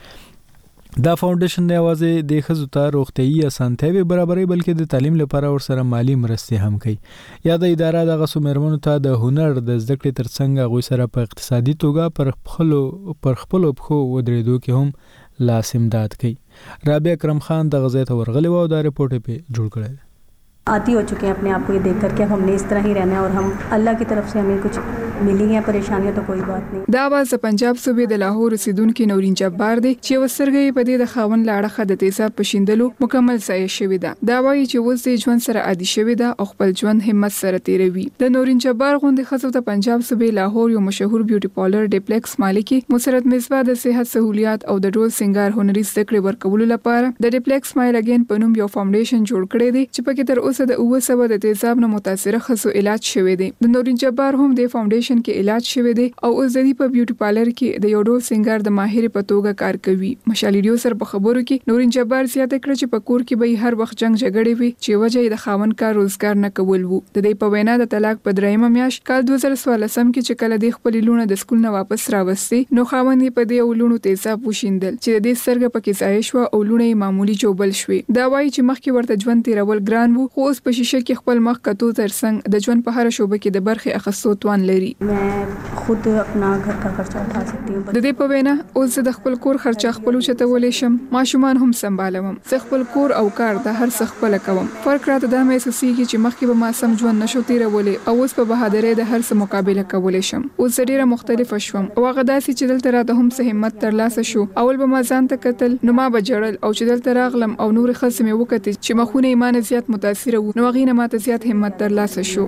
دا فاونډیشن نه یوازې د ښځو ته روغتیايي اسانتیاوې برابروي بلکې د تعلیم لپاره ورسره مالی مرستې هم کوي. یا د اداره دغه څو ته د هنر د زده کړې ترڅنګ هغوی سره په اقتصادي توګه پر خپلو پر خپلو پښو ودرېدو کې هم لاس امداد کوي. رابعه اکرم خان د غزې ته ورغلی و او دا رپورټ په جوړ کړی. आती हो चुके हैं अपने आप को ये देख कर के हमने इस तरह ही रहना है और हम अल्लाह की तरफ से हमें कुछ मिली हैं परेशानियां तो कोई बात नहीं. دا आवाज د پنجاب صوبې د لاهور اوسیدونکو نورین جبار دی چې وسرګي په دې د خاون لاړه د تیزاب پښیندلو مکمل ځای شوی دا. دا وایي چې اوس د ژوند سره عادي شوی دا او خپل ژوند همت سره تیروي. د نورین جبار غونډه خزو د پنجاب صوبې لاهور یو مشهور بیوټي پارلر ډیپلیکس مالکي مسرت مصباح د صحت سہولیات او د ډول سنگار هنري زده ورکولو لپاره د ډیپلیکس مایل اگین په نوم یو فاونډیشن جوړ کړی دی چې پکې تر اوسه د اوه سوه د تیزاب نه متاثره خزو علاج شوی دی. د نورین جبار هم د فاونډیشن کې علاج شوی دی او اوس د دې په بیوټي پارلر کې د یو ډول سنگار د ماهر په توګه کار کوي. مشال ریډیو سره په خبرو کې نورین جبار زیاته کړ چې په کور کې به هر وخت جنگ جګړې وي چې وجه یې د خاون کار روزګار نه کول وو. د دې په وینا د طلاق په درېیمه میاشت کال دوه زره څوارلسم کې چې کله د خپل لونه د سکول نه واپس راوستي نو خاون یې په دې ولونو تیزاب وشیندل چې د دې سرګه پکې ځای شو او لونه یې معمولی جوبل شوې. دا وایي چې مخکې ورته ژوند تیرول ګران وو خو اوس په شیشه کې خپل مخ کتو ترڅنګ د ژوند په هر شوبه کې د برخې اخستو توان لري. मैं खुद अपना घर का खर्चा उठा सकती हूँ. د دې په وینا اوس د خپل کور خرچه خپل چتولې شم ماشومان هم سمبالوم زه خپل کور او کار د هر څه خپل کوم. فرق راته دا محسوسېږي چې مخکې به ما سم ژوند نشو تیرولې او اوس په بهادرۍ د هر څه مقابله کولی شم. اوس ډیره مختلفه شوم او هغه داسې چې دلته راته هم څه همت ترلاسه شو. اول به ما ځان ته کتل نو ما به ژړل او چې دلته راغلم او نور خلک مې وکتل چې مخونه یې مانه زیات متاثره وو نو هغې نه ماته زیات همت ترلاسه شو.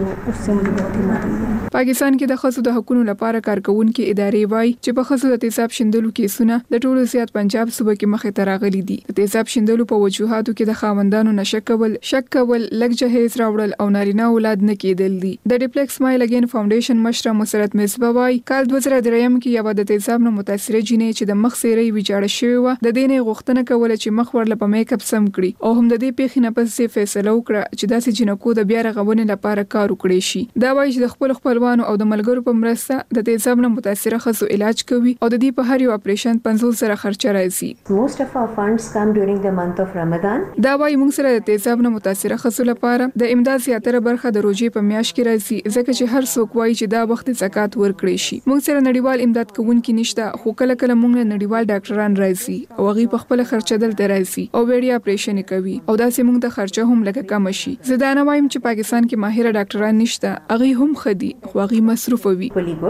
پاکستان کې د ښځو د حقوقو لپاره کارکونکو ادارې وایي چې په ښځو د تیزاب شیندلو کیسونه د ټولو زیات پنجاب صوبه کې مخې ته راغلي دي. د تیزاب شیندلو په وجوهاتو کې د خاوندانو نشه کول، شک کول، لږ جهیز راوړل او نارینه اولاد نه کېدل دي. د ډیپلیکس مایل اگین فاونډیشن مشره مسرت مصباح وایي کال دوه زره درېیم کې یو د تیزاب نه متاثره جینۍ چې د مخ سیرې ویجاړه شوې وه د دې نه غوښتنه کوله چې مخ ورله په میک اپ سم کړي او هم د دې پیښې نه پس یې فیصله وکړه چې داسې جنکو د بیا رغونې لپاره کار وکړي شي. دا وایي چې د خپل خپلوانو او د ملګرو په مرسته د تیزاب نه متاثره ښځو علاج کوي او د دې په هر یو اپریشن پنځوس زره خرچه راځي. Most of our funds come during the month of Ramadan. دا وایي موږ سره د تیزاب نه متاثره ښځو لپاره د امداد زیاتره برخه د روژې په میاشت کې راځي ځکه چې هر څوک وایي چې دا وخت زکات ورکړي شي. موږ سره نړیوال امداد کوونکي نشته خو کله کله موږ له نړیوال ډاکټران راځي او هغوی په خپله خرچه دلته راځي او وړیا اپریشن کوي او داسې موږ د خرچه هم لږه کمه شي. زه دا نه وایم چې پاکستان کې ماهره ډاکټران نشته هغوی هم ښه دي خو هغوی مصروفه وي.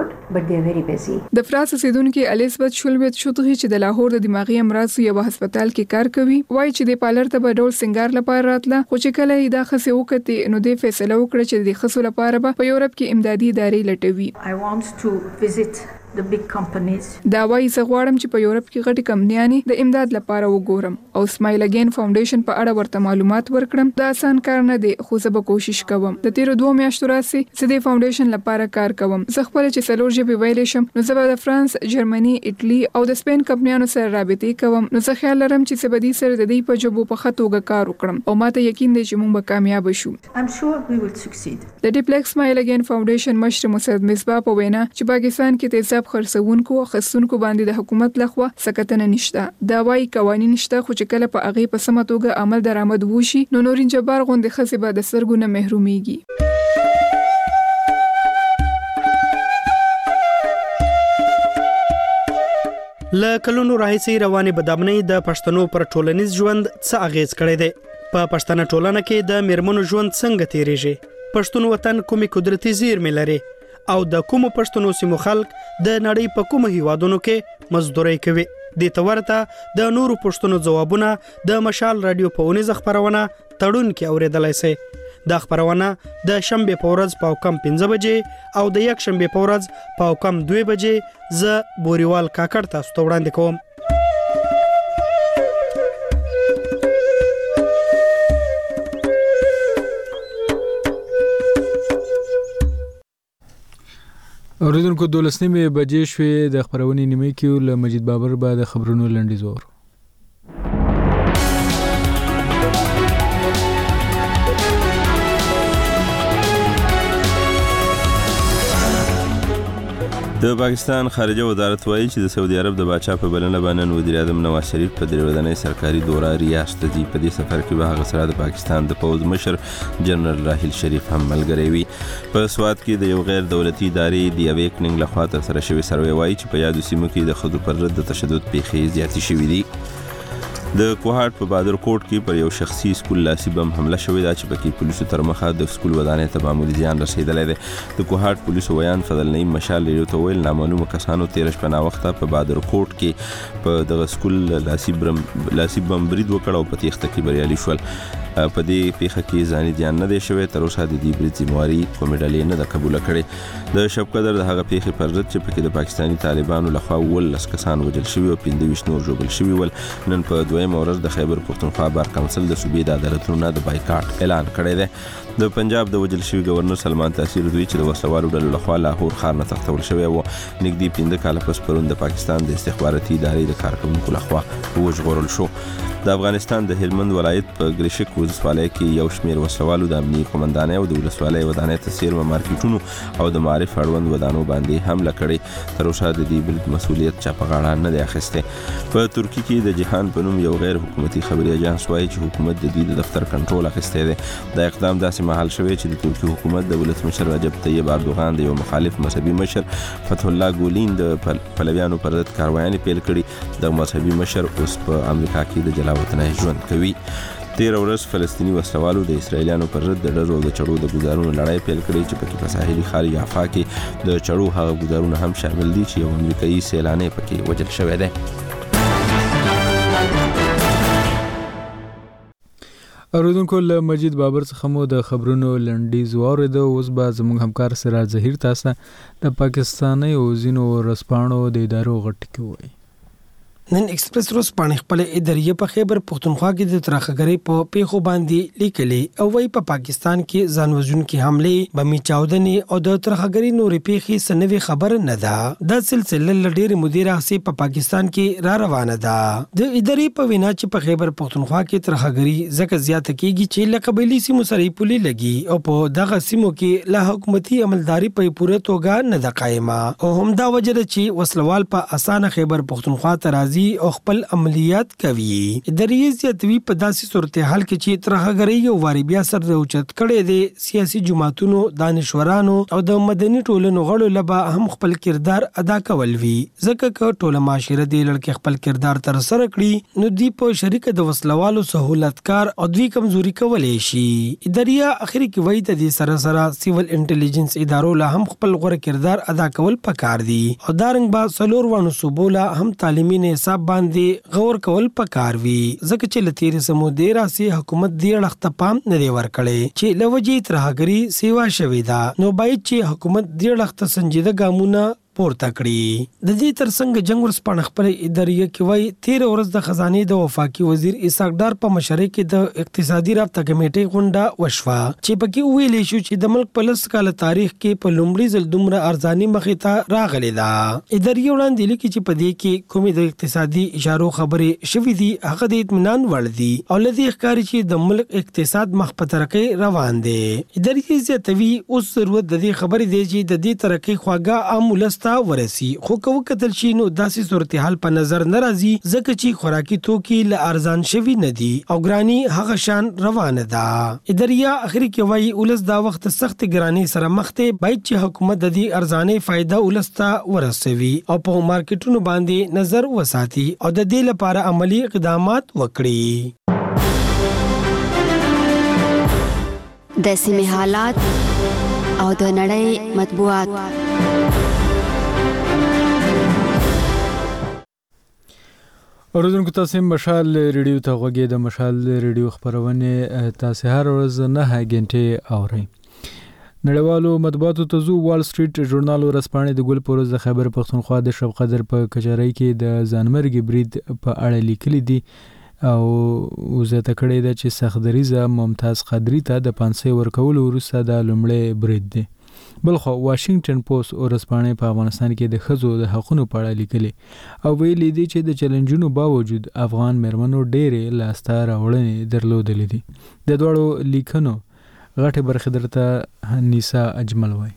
د فراس اوسیدونکي الیزابت شولویت شوتغي چې د لاهور د دماغي امراضو یو هسپتال کې کار کوي وایي چې د پالر ته به ډول سنگار لپاره راتله خو چې کله یې دا ښځې وکتې نو دې فیصله وکړه چې د ښځو لپاره به په یورپ کې امدادي ادارې لټوي. I want to visit the big companies. دا وایي زه غواړم چې په یورپ کې غټې کمپنیانې د امداد لپاره وګورم او سمایل اگین فاونډیشن په اړه ورته معلومات ورکړم. دا آسان کار نه دی خو زه به کوشش کوم. د تیرو دوه میاشتو راځي زه د فاونډیشن لپاره کار کوم. زه خپل چې څلور ژبې ویلی شم نو زه به د فرانس، جرمني، ایټالي او د سپین کمپنیانو سره رابطې کوم. نو زه خیال لرم چې زه به دې سره د دې په ژبو په ښه توګه کار وکړم او ماته یقین دی چې موږ به کامیاب شو. I'm sure we will succeed. د ډیپلیکس مایل اگین فاونډیشن مشر مسعد مصباح په وینا چې پاکستان کې تیزاب خرڅونکو او خصونکو باندې د حکومت لخوا سکتنه نشته. دا وایي قوانین شته خو چې کله په هغې په سمه توګه عمل درآمد وشي نو نورین جبار غوندې ښځې به د سترګو نه محرومیږي. له کلونو راهیسې روانې بدامنۍ د پښتنو پر ټولنیز ژوند څه اغیز کړی دی؟ په پښتنه ټولنه کې د میرمنو ژوند څنګه تیریږي؟ پښتون وطن کومې قدرتي زیرمې لري او د کومو پښتنو سیمو خلک د نړۍ په کومو هیوادونو کې مزدوري کوي؟ د تورته د نورو پښتنو جوابونه د مشال رادیو په ونیز خبرونه تړون کې اوریدلای شئ. دا خبرونه د شنبه په ورځ په کم پنځه بجې او د یک شنبه په ورځ په کم دوه بجې ز بوريوال کاکړ تاسو ته وړاندې کوم. اوریدونکو دولس نیمې بجې شوې د خبرونې نیمه کې له مجید بابر بعد خبرونو لنډیز وور. د پاکستان خارجه وزارت وایي چې د سعودي عرب د باچا په بلنه باندې وزیر اعظم نواز شریف په درې ورځنۍ سرکاري دوره ریاض ته ځي. په دې سفر کې به هغه سره د پاکستان د پوځ مشر جنرال راحیل شریف هم ملګری وي. په سوات کې د یو غیر دولتي ادارې دی اویکننګ لخوا ترسره شوی سروې وایي چې په یادو سیمو کې د ښځو پر ضد د تشدد پیښې زیاتې شوې دي. د کوهاټ په بادر کوټ کې پر یو شخصي سکول لاسي بم حمله شوې ده چې پکې پولیسو تر مخه د سکول ودانۍ ته معمولي زیان رسېدلی دی. د کوهاټ پولیسو ویان فضل نعیم مشال ریډیو ته ویل نامعلومو کسانو تېره شپه ناوخته په بادر کوټ کې په دغه سکول لاسي لاسي بم برید وکړ او په تېښته کې بریالي شول. په دې پیښه کې ځاني زیان نه دی شوی. تر اوسه د دې برید ذمواري کومې ډلې نه ده قبوله کړې. د شب قدر د هغه پیښې پر ضد چې پکې د پاکستاني طالبانو لخوا اوولس کسان وژل شوي او پنځه ویشت نور ژوبل شوي ول. نن په دویمه ورځ د خیبر پښتونخوا بار کونسل د صوبې د عدالتونو نه د بایکاټ اعلان کړی دی. د پنجاب د وژل شوي گورنر سلمان تاثیر دوی چې د وسلوالو ډلو لخوا لاهور ښار نه تښتول شوی و نږدې پنځه کاله پس پرون د پاکستان د استخباراتي ادارې د کارکوونکو لخوا وژغورل شو. د افغانستان د هلمند ولایت په ګریشک ولسوالۍ کې یو شمېر وسلوالو د امنیې قومندانۍ او د ولسوالۍ ودانۍ ته څیرمه مارکیټونو او د معارف اړوند ودانو باندې حمله کړې. تر اوسه د دې برید مسؤلیت چا په غاړه نه دی اخیستی. په ترکیه کې د جهان په نوم یو غیر حکومتي خبري اژانس وایي چې حکومت د دوی د دفتر کنټرول اخیستی دی. دا اقدام داسې مهال شوی چې د ترکیه حکومت د ولسمشر رجب طیب اردوغان د یو مخالف مذهبي مشر فتح الله ګولین د پلویانو پر ضد کاروایانې پیل کړي. د مذهبي مشر اوس په امریکا کې د جلا وطنۍ ژوند کوي. تېره ورځ فلسطیني وسلوالو د اسرائیلیانو پر ضد د ډزو او د چړو د ګزارونو لړۍ پیل کړې چې پکې په ساحلي ښار یافا کې د چړو هغه ګزارونه هم شامل دي چې یو امریکایي سیلانی پکې وژل شوی دی. اوریدونکو له مجید بابر څخه مو د خبرونو لنډیز واورېده. اوس به زموږ همکار سراج ظهیر تاسو د پاکستاني او ځینو ورځپاڼو د ادارو غټ کې وایي. نن ایکسپریس روز پاڼې خپل ادارې په خیبر پښتونخوا کې د ترخګری په پیښو باندې لیکلي او وايي په پاکستان کې ځانوژونکي حمله بمي چاودنې او د ترخګری نورې پیښې سنوي خبر نه ده. د سلسله لډېر مدیر اسی په پاکستان کې را روانه ده. د ادارې په وینا چې په خیبر پښتونخوا کې ترخګری زکه زیاته کیږي چې لقبلي سیمو سره پولي لګي او په دغه سیمو کې له حکومتي عملداري په پوره توګه نه ده قائمه او هم دا وجه ده چې وسلوال په اسانه خیبر پښتونخوا ته راځي او خپل عملیات کوي. ادارې زیاتوي په داسې صورتحال کې چې ترخګری یو واری بیا سر اوچت کړي دي. سیاسي جماعتونو دانشورانو او د مدني ټولنو غړو لبا هم خپل کردار ادا کول وی. ځکه ک ټوله معاشره دی لړکې خپل کردار تر سره کړي نو دی په شریکه د وسلوالو سہولتکار او دوی کمزوري کولې شي. ادارې اخر کې وایي د دې سره سره سیول انټيليجنس ادارو له هم خپل غوړه کردار ادا کول پکار دي او دارنګ با سلور وانه صوبولا هم تعلیمي نصاب باندې غور کول پکار وی. ځکه چې لتیری سمودي راسي حکومت دی لخت پام نه دی ور کړي چې لوجي ترهګری سیوا شوی دا نو باید چې حکومت دی لخت سنجیده ګامونه پورته کړی. د دې ترڅنګ جنگ ورسپانه خپل ادارې کې وای تیر ورځ د خزانه د وفاقي وزیر اسحاق ډار په مشرۍ کې د اقتصادي رابطه کمیټې غونډه وشوه چې پکې ویلې شو چې د ملک په لس کال تاریخ کې په لومړي ځل دومره ارزاني مخې ته راغلي ده. ادارې وړاندې لیکي چې په دې کې کومې د اقتصادي اشارو خبرې شوې دي هغه د اطمینان وړ دي او لدی ښکاري چې د ملک اقتصاد مخ په ترقۍ روان دی. ادارې زیاتوي اوس ضرورت د دې خبرې دی چې د دې ترقۍ خواږه عام ولس ورسی خو کو کتل شي نو داسې صورتحال په نظر ناراضي ځکه چې خوراکي توکي له ارزان شوي نه دي او ګرانی هغه شان روانه ده. ادارې اخر کې وایي ولس دا وخت سخت ګرانی سره مخ ته باید چې حکومت د دې ارزانې فائدہ ولسته ورسوي او په مارکیټونو باندې نظر وساتي او د دې لپاره عملی اقدامات وکړي. د سیمې حالات او د نړۍ مطبوعات. اوریدونکو تاسو مشال ریډیو ته غوږی د مشال ریډیو خبرونه تاسو هر ورځ نه غنټه اورئ. نړیوالو مطبوعاتو ته زو وال سټریټ ژورنال ورسپانې د ګل پروز د خیبر پختونخوا د شب قدر په کچارۍ کې د ځانمرګي برید په اړه لیکلي دي او وزته کړی د چې سخدریزه ممتاز قدری ته د پانسي ورکول وروسته د لومړی برید دی. بلخو واشنگټن پوسټ ورسپانې په افغانستان کې د خزو د حقوقو په اړه لیکلي او ویلي دي چې د چیلنجونو باوجود افغان مېرمنو ډېرې لاسته راوړنې درلودلې دي. د دوړو لیکنو غټه برخه درته نیسا اجمل وای.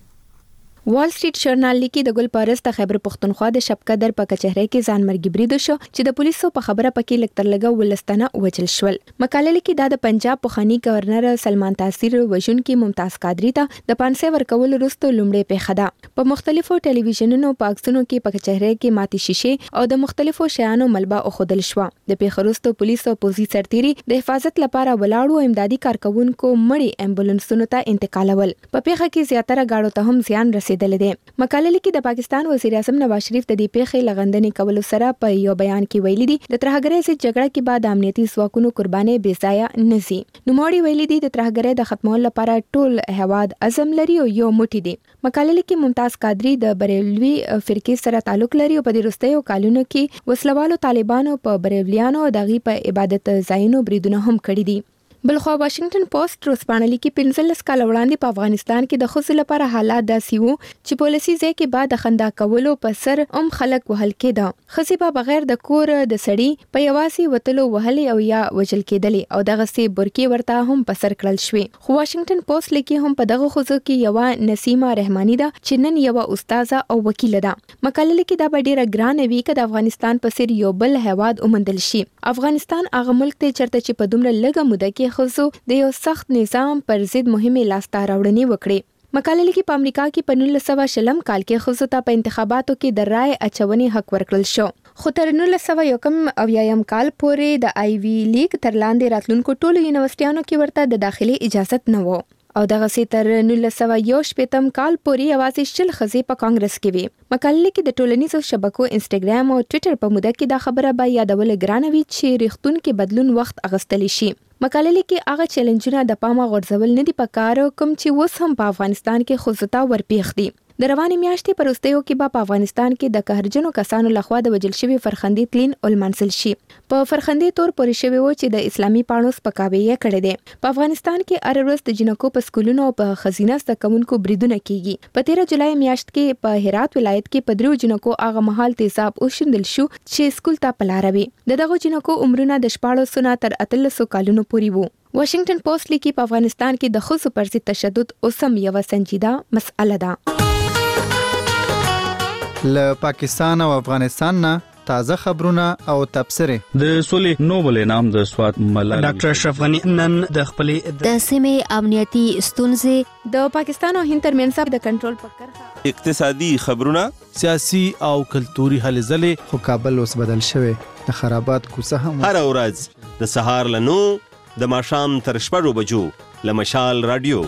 وال سټریټ ژورنال لیکي د ګل پارس د خیبر پختونخوا د شب قدر په کچهره کې ځانمرګي برید شو چې د پولیسو په خبره پکې لکتر لګا ولستانه وجل شول. مقاله لیکي دا د پنجاب پخوانی گورنر سلمان تاثیر وژن کې ممتاز قادری ته د پانسي ورکول وروسته لومړی پیښه ده. په مختلفو ټلویزیونونو په عکسونو کې په کچهره کې ماتي شیشه او د مختلفو شیانو ملبه او خودل شو. د پیښه وروسته پولیس او پوزي سرتيري د حفاظت لپاره ولاړو امدادي کارکونکو مړي امبولانسونو ته انتقالول. په پیښه کې زیاتره گاډو ته هم زیان رسید. مقاله لیکي د پاکستان وزیر اعظم نواز شریف د دې پیښې لغندنې کولو سره په یو بیان کې ویلي دي د ترهګرۍ ضد جګړه کې بعد امنیتي ځواکونو قرباني بې ځایه نشي. نوموړي ویلي دي د ترهګرۍ د ختمولو لپاره ټول هواد عزم لري او یو موټی دي. مقاله لیکي ممتاز قادری د بریلوي فرقې سره تعلق لري او په دې وروستیو کالونو کې وسلوالو طالبانو په بریلیانو دغه په عبادت ځایونو بریدونه هم کړی دي. بلخو واشنگټن پوسټ ورسپانلی کې پنځلس کال وړاندې په افغانستان کې د خصوصي لپاره حالات داسې وو چې پالیسي ځای کې بعد خندا کولو په سر ام خلک وهل کېده. خصي په بغیر د کور د سړی په یواسي وتلو وهلي او یا وجل کېدلې او دغه سي برکی ورته هم په سر کړل شوې. خو واشنگټن پوسټ لیکي هم په دغه خصو کې یو نسیمه رحمانی ده چې نن یو استاد او وکیل ده. مقاله لیکي دا ډیره ګرانه وی چې د افغانستان په سر یو بل هواد اومندل شي. افغانستان هغه ملک ته چرته چې په دومره لږه موده کې خصو د یو سخت نظام پر ضد مهمه لاسته راوړنې وکړي. مقاله لیکي په امریکا کې په نولس سوه شلم کال کې خصوصا ته په انتخاباتو کې د رائے اچونې حق ورکړل شو. خو تر نولس سوه یوکم اویایم کال پورې د آی وی لیگ تر لاندې راتلونکو ټولو یونیورسيټیانو کې ورته د داخلي اجازه نه و او دغه سي تر نولس سوه یو شپږم کال پورې یوازې شل خزي په کانګرس کې وي. مقاله لیکي د ټولنیزو شبکو انستګرام او ټوئیټر په موده کې دا خبره به یادول ګرانه وي چې ریښتون کې بدلون وخت اغستلی شي. مقاله لیکي هغه چیلنجونه د پامه غورځول نه دي پکار کوم چې اوس هم په افغانستان کې خوځتا ورپیښ دي. د روانې میاشتې پر وروستیو کې به په افغانستان کې د قهرجنو کسانو لخوا د وجل شوي فرخندې تلین ولمانځل شي. په فرخندې تور پورې شوی و چې د اسلامي پاڼو سپکاوی یې کړی دی. په افغانستان کې هر ورځ د جنکو په سکولونو او په خزینه زده کوونکو بریدونه کیږي. په تیره جولای میاشت کې په هرات ولایت کې په دریو جنکو هغه مهال تیزاب وشندل شو چې سکول ته پلاروي. دغه جنکو عمرونه د شپاړسو نه تر اتلسو کالونو پورې وو. واشنگټن پوسټ لیکي په افغانستان کې د ښځو پر ضد تشدد اوسم یوه سنجیده مسأله ده. له پاکستان او افغانستان نه تازه خبرونه او تبصره. د سولې نوبل انعام د سوات ملالۍ ډاکټر اشرف غنی نن د خپلې د سیمې امنیتي ستونزې د پاکستان او هند ترمنځ د کنټرول په کرښه اقتصادي خبرونه سیاسي او کلتوري هلې ځلې. خو کابل اوس بدل شوی د خرابات کوڅه هم هر ورځ د سهار لنو د ماښام تر شپږو بجو له مشال رادیو.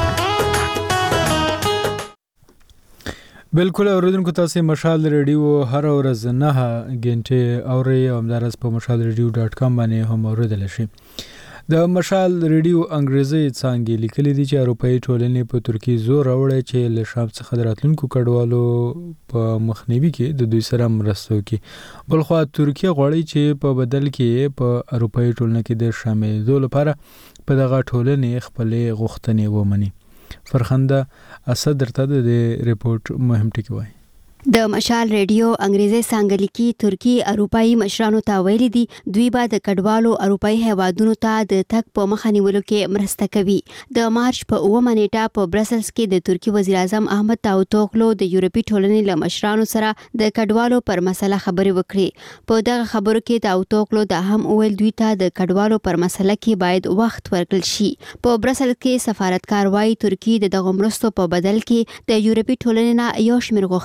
بالکل اوریدونکو تاسو مشال ریډیو هر ورځ نه غنټه اوري او همدارس په مشال ریډیو ډاټ کام باندې هم اوریدل شي. د مشال ریډیو انګریزي څنګه لیکلي دي چې اروپאי ټولنې په ترکی زور راوړی چې له شام څخه راتلونکو کډوالو په مخنیوي کې د دوی سره مرسته وکړي. بلخو ترکیه غواړي چې په بدل کې په اروپאי ټولنه کې د شاملېدو لپاره په دغه ټولنې خپلې غوښتنې ومني. فرخنده اسد درته د ریپورت مهم ټکی وای. د مشال ریډیو انګریزي څنګه لیکي ترکی اروپאי مشرانو ته ویلي دي دوی به د کډوالو اروپאי هیوادونو ته د تک په مخه نیولو کې مرسته کوي. د مارچ په اوومه نیټه په برسلز کې د ترکی وزیر اعظم احمد داوطوغلو د یورپی ټولنې له مشرانو سره د کډوالو پر مسله خبرې وکړې. په دغه خبرو کې داوطوغلو د هم ویل دوی ته د کډوالو پر مسله کې باید وخت ورکړل شي. په برسلز کې سفارتکار وايي ترکی د دغه مرستو په بدل کې د یورپی ټولنې نه یو شمېر غوښتنې کړې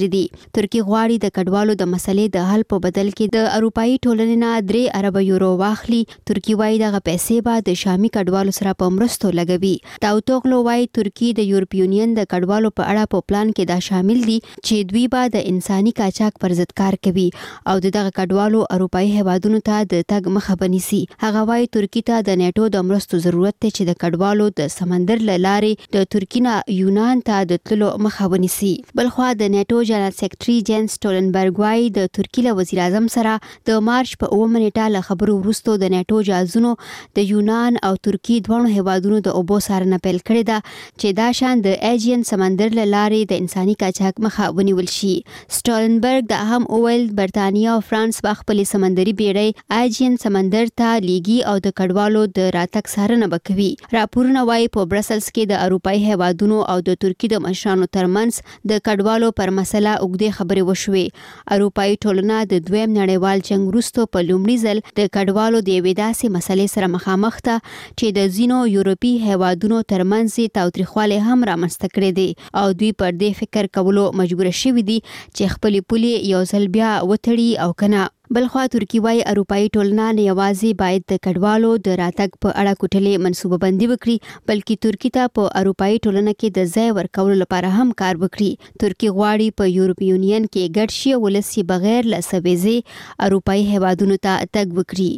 کړی دي. ترکی غواړي د کډوالو د مسلې د حل په بدل کې د اروپאי ټولنې نه درې ارب یورو واخلي. ترکی وايي دغه پیسې به د شامي کډوالو سره په مرستو لګوي. داوتوغلو وايي ترکی د یورپ یونین د کډوالو په اړه په پلان کې دا شامل دي چې دوی به د انساني قاچاق پر ضد کار کوي او دغه کډوالو اروپאי هیوادونو ته د تګ مخه بنيسي. هغه وايي ترکی ته د نیټو د مرستو ضرورت دی چې د کډوالو د سمندر له لارې د ترکی نه یونان ته د تللو مخه ونیسي. بلخوا د نیټو جنرال سیکریټري جینس ټولنبرګ وايي د ترکی له وزیر اعظم سره د مارچ په اوومه نیټه له خبرو وروسته د نیټو جهازونو د یونان او ترکی دواړو هیوادونو د اوبو څارنه پیل کړې ده چې دا شان د ایجین سمندر له لارې د انساني قاچاق مخه ونیول شي. سټولنبرګ د هم اویل برتانیا او فرانس په خپل سمندري بیړۍ ایجین سمندر ته لیږي او د کډوالو د راتګ څارنه وکوي. راپورونه وايي په برسلز کې د اروپאי هیوادونو او د ترکی د مشرانو ترمنځ د کډوالو پر مسله اوږدې خبرې وشوې. اروپאי ټولنه د دویم نړیوال جنگ وروسته په لومړي ځل د کډوالو د یوې داسې مسلې سره مخامخ ده چې د ځینو یورپي هیوادونو ترمنځ تاوتریخوالی هم رامنځته کړی دی او دوی پر دې فکر کولو مجبور شوي دي چې خپلې پولې یو ځل بیا وتړي او کنه. بلخوا ترکی وايي اروپאי ټولنه نه یوازې باید د کډوالو د راتګ په اړه کوټلې منصوبه بندي وکړي بلکې ترکی ته په اروپאי ټولنه کې د ځای ورکولو لپاره هم کار وکړي. ترکی غواړي په یورپ یونین کې ګډ شي او ولسی بغیر له سویزې اروپאי هیوادونو ته تګ وکړي.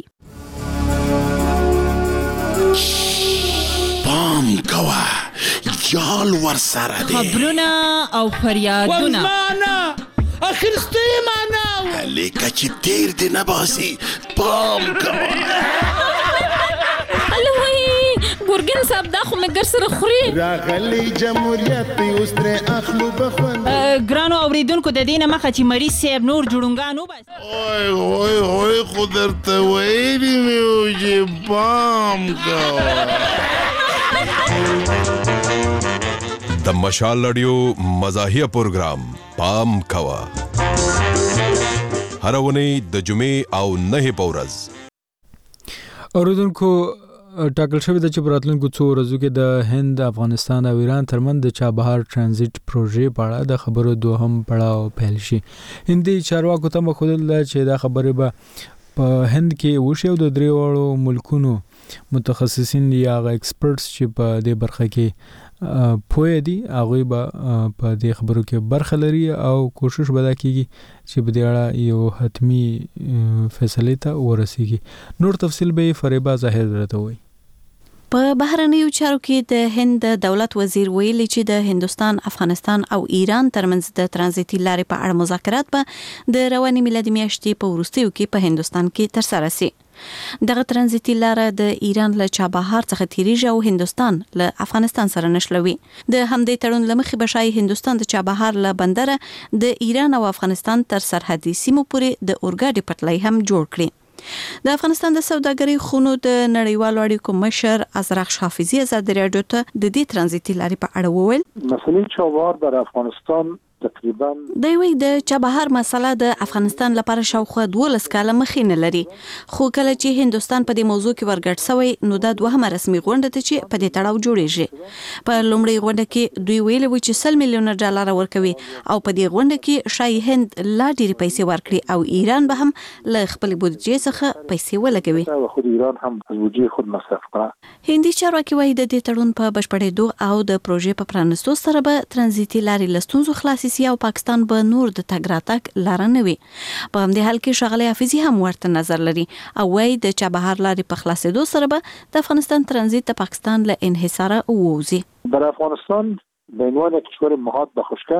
پام کوه جال ور سره دي خبرونه او فریادونه اخر ستې معنا لیکه چې تیر دی نه باسي پام کوه. الوی ګورګن صاحب دا خو مې ګر سره خوري راغلی جمهوریت اوس ترې اخلو بخوند ګرانو اوریدونکو د دې نه مخه چې مریض صاحب نور جوړونګان وباسي اوی اوی اوی خو درته ویلي مې وو چې پام کوه. د مشال رادیو مزاحیه پروګرام پام کوه هر ونی د جمعې او نه په ورځ. اوریدونکو ټاکل شوی د چې په راتلونکو څو ورځو کې د هند افغانستان او ایران ترمنځ د چابهار ټرانزیټ پروژې په اړه د خبرو دوهم پړاو پیل شي. هندي چارواکو ته مخودل چې دا خبرې به په هند کې وشي او د دریوړو ملکونو متخصصین یا ایکسپرټس چې په دې برخه کې پوهه دي هغه به په دې خبرو کې برخه لري او کوشش به دا کیږي چې په دې اړه یو حتمی فیصله ته ورسیږي. نور تفصیل به فریبا ظاهر درته وي. په بهرنیو چارو کې د هند دولت وزیر ویلي چې د هندستان، افغانستان او ایران ترمنځ د ترانزیتي لارې په اړه مذاکرات به د رواني میلادي میاشتې په وروستیو کې په هندستان کې ترسره شي. دغه ترانزیتي لاره د ایران له چابهار څخه تیریږي او هندستان له افغانستان سره نښلوي. د همدې تړون لمخې بشای هندستان د چابهار له بندره د ایران او افغانستان تر سرحدي سیمو پورې د اورګاډي پټلۍ هم جوړ کړي. د افغانستان د سوداګرۍ خونو د نړیوالو اړیکو مشر ازرخش حافظي ازادي راډیو ته د دې ترانزیتي لارې په اړه وویل. مسلې چابهار در افغانستان تقریبا د وی د چابهار مسله د افغانستان لپاره شاوخوا دولس کاله مخې نه لري، خو کله چې هندستان په دې موضوع کې ورګډ شوی نو دا دوهمه رسمي غونډه ده چې په دې تړاو جوړیږي. په لومړۍ غونډه کې دوی ویلي و چې سل میلیونه ډالر ورکوي او په دې غونډه کې شای هند لا ډېرې پیسې ورکړي او ایران به هم له خپل بودجې څخه پیسې ولګوي. خو ایران هم از بودجې خود مصرف کړه. هندي چارواکي وايي د دې تړون په بشپړېدو او د پروژې په پرانستو سره به ترانزیتي لارې له ستونزو خلاص او پاکستان به نور د تګ راتګ لاره نه وي. په همدې حال کې ښاغلی حافظي هم ورته نظر لري او وايي د چابهار لارې په خلاصېدو سره به د افغانستان ترانزیت د پاکستان له انحصاره ووځي. در افغانستان به عنوان کشور مهاد به خشکه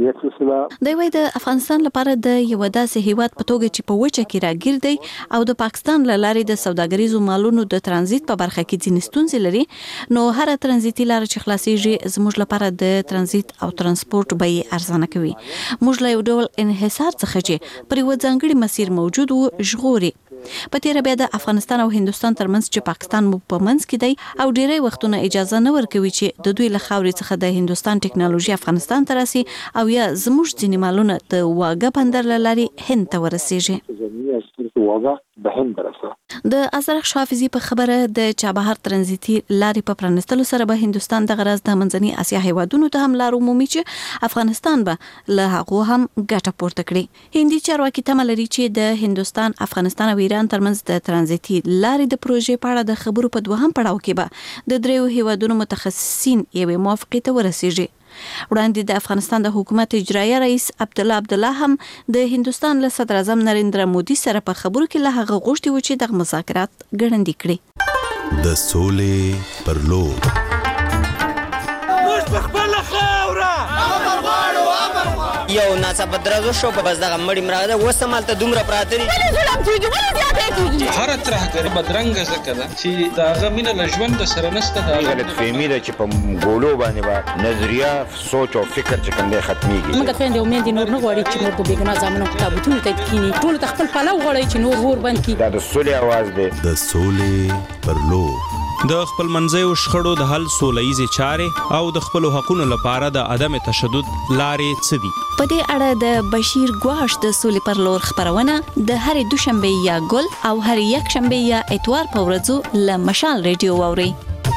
دی وای د افغانستان لپاره د یو داسې هیواد په توګه چې په وچه کې راګیر دی او د پاکستان له لارې د سوداګریزو مالونو د ترانزیت په برخه کې ځینې ستونزې لري، نو هر ترانزیتي لار چې خلاصيږي زموږ لپاره د ترانزیت او ترانسپورت بیې ارزانه کوي. موږ له یو ډول انحصار څخه چې پر یو ځانګړي مسیر موجود وو ژغوري. په تیر بیا د افغانستان او هندستان ترمنځ چې پاکستان مو په منځ کې دی او ډیری وختونه اجازه نه ورکوي چې د دوی له خاورې څخه د هندستان ټکنالوژي افغانستان ته راسي او یا زموږ ځینې مالونه د واګه بندر له لارې هند ته ورسیږي. واضح به هند برسه. د ازرق حافظي په خبره د چابهار ترانزیتي لارې په پرانستلو سره به هندستان د غرض د منځني اسیا هیوادونو ته هم لار عمومي چې افغانستان به له هغه هم ګټه پورته کړي. هندي چارواکي تمه لري چې د هندستان، افغانستان او ایران ترمنځ د ترانزیتي لارې د پروژې په اړه د خبرو په دوهم پړاو کې به د دریو هیوادونو متخصصین یوې موافقې ته ورسیږي. وړاندې د افغانستان د حکومت اجرایي رئیس عبدالله عبدالله هم د هندستان له صدر اعظم نریندرا مودي سره په خبرو کې له هغه غوښتي و چې د مذاکرات ګړندي کړي. د سولې پر لور موږ په خپل خاوره امر غواړو امر غواړو یو ناڅاپه درځو شو په بس دغه مړی مرغه وسمال ته دومره پراته دي ولې ظلم کیږي ولې زیاته کیږي هر ترهګر بدرنګ زکه ده چې داغه مینه لژوند سره نسته دا غلط فهمي ده چې په ګولو باندې با نظریه سوچ او فکر چې کوم دی ختميږي. موږ خويندې او مېندې نور نه غواړي چې نور د بیګنا ځامنو تابوتونو ته کینی ټول ته خپل پلو غواړي چې نور ور بند کی. دا د سولې आवाज دی. د سولې پر لور د خپل منځیو شخړو د حل سولهییزې چارې او د خپلو حقونو لپاره د عدم تشدد لارې څه دي؟ په دې اړه د بشیر ګواش د سولې پر لور خبرونه د هرې دوشنبه یا ګل او هرې یکشنبه یا اتوار په ورځو له مشال ریډیو واورئ.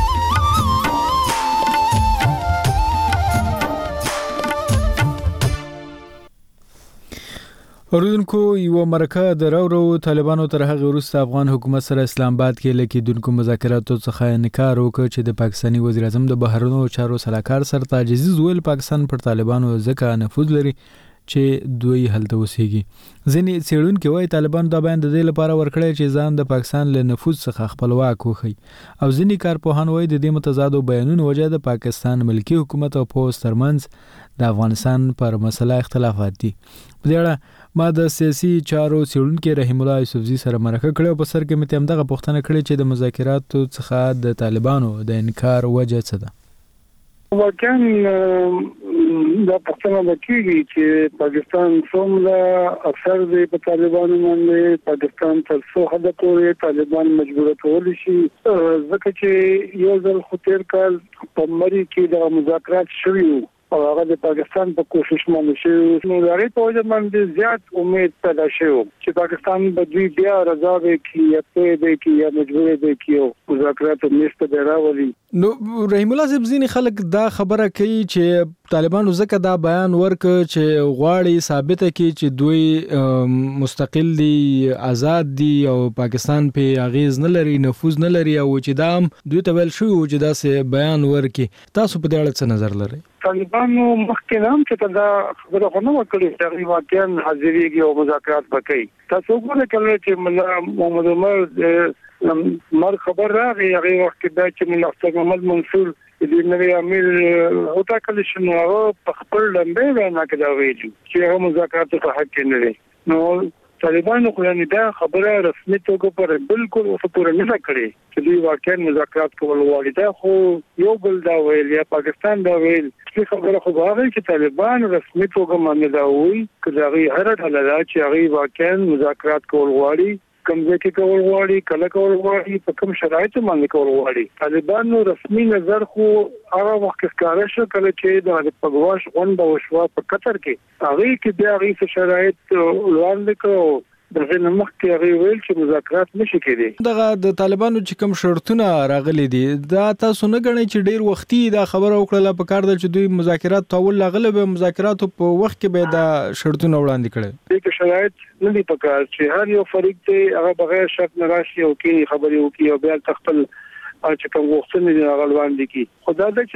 اوریدونکو یو مرکه د راورو طالبانو تر هغه وروسته افغان حکومت سره اسلام آباد کې لکېدونکو مذاکراتو څخه انکار وکړ چې د پاکستاني وزیر اعظم د بهرنیو چارو سلاکار سره تعجزي ویل پاکستان پر طالبانو ځکه نفوذ لري چې دوی هلته اوسېږي. ځینې څېړونکي وایي طالبانو دا بیان د دې لپاره ورکړی چې ځان د پاکستان له نفوذ څخه خپلواک وښيي او ځینې کارپوهان وایي د دې متضادو بیانونو وجه د پاکستان ملکي حکومت او پوځ ترمنځ د افغانستان پر مسله اختلافات دي. په دې اړه ما د سیاسي چارو څېړونکي رحیم الله یوسفزي سره مرکه کړې او په سر کې مې ته همدغه پوښتنه کړې چې د مذاکراتو څخه د طالبانو د انکار وجه څه ده؟ واقعا دا پوښتنه ده چې پاکستان څومره اثر دی په طالبانو باندې، پاکستان تر څو حد پورې طالبان مجبور کول شي، ځکه چې یو ځل خو تیر کال په مری کې د مذاکرات شوي او هغه د پاکستان په کوشش باندې شو نو لري په وجه باندې زیات امید پیدا شو چې پاکستان به دوی بیا رضا وکړي یا په دې کې یا مجبور دي چې مذاکرات مست به راولي. نو رحیم الله صاحب ځینې خلک دا خبره کوي چې طالبانو ځکه دا بیان ورکړ چې غواړي ثابته کړي چې دوی مستقل دي، آزاد دي او پاکستان په اغیز نه لري، نفوذ نه لري او چې دا هم دوی ته ویل شو چې دا سه بیان ورکړي. تاسو په دې اړه څه نظر لرئ؟ طالبانو مخکې هم چې دا خبره خو نه وکړي چې واقعا حاضرېږي او مذاکرات وکړي. تاسو وګورئ کله چې مولا محمد عمر مر خبر راغی هغه وخت کې دا چې مولا محمد منصور د نوی امیر هوتا کله شنو په خپل لمبه وینا کې دا ویلي چې هغه مذاکرات په حق کې نه دي. نو طالبانو خو نه دا خبره رسمي توګه پر بالکل او پوره نه کړې چې دوی واقعا مذاکرات کول غواړي. دا خو یو بل دا ویل یا پاکستان دا ویل چې خبره خو هغه چې طالبان رسمي توګه باندې دا وایي چې هغه هر ډول چې هغه واقعا مذاکرات کول غواړي، کوم ځای کې کول غواړي، کله کول غواړي، په کوم شرایطو باندې کول غواړي. طالبانو رسمي نظر خو هغه وخت ښکاره شو کله چې د پګواش غونډه وشوه په قطر کې، هغه کې بیا هغه شرایط وړاندې کړو دغه نمخ کې هغه ویل چې مذاکرات نشي کېدی. دغه د طالبانو چې کوم شرطونه راغلي دي دا تاسو نه غنئ چې ډیر وختي دا خبره وکړه په کار د چې دوی مذاکرات تاول لاغله به مذاکراتو په وخت کې به دا شرطونه وړاندې کړي؟ دغه شرایط نه دي په کار چې هر یو فریق ته هغه بغیر شرط نه راشي او کې خبرې وکړي او بیا تخپل چې کوم وختونه دی هغه وړاندې کړي. خدای دې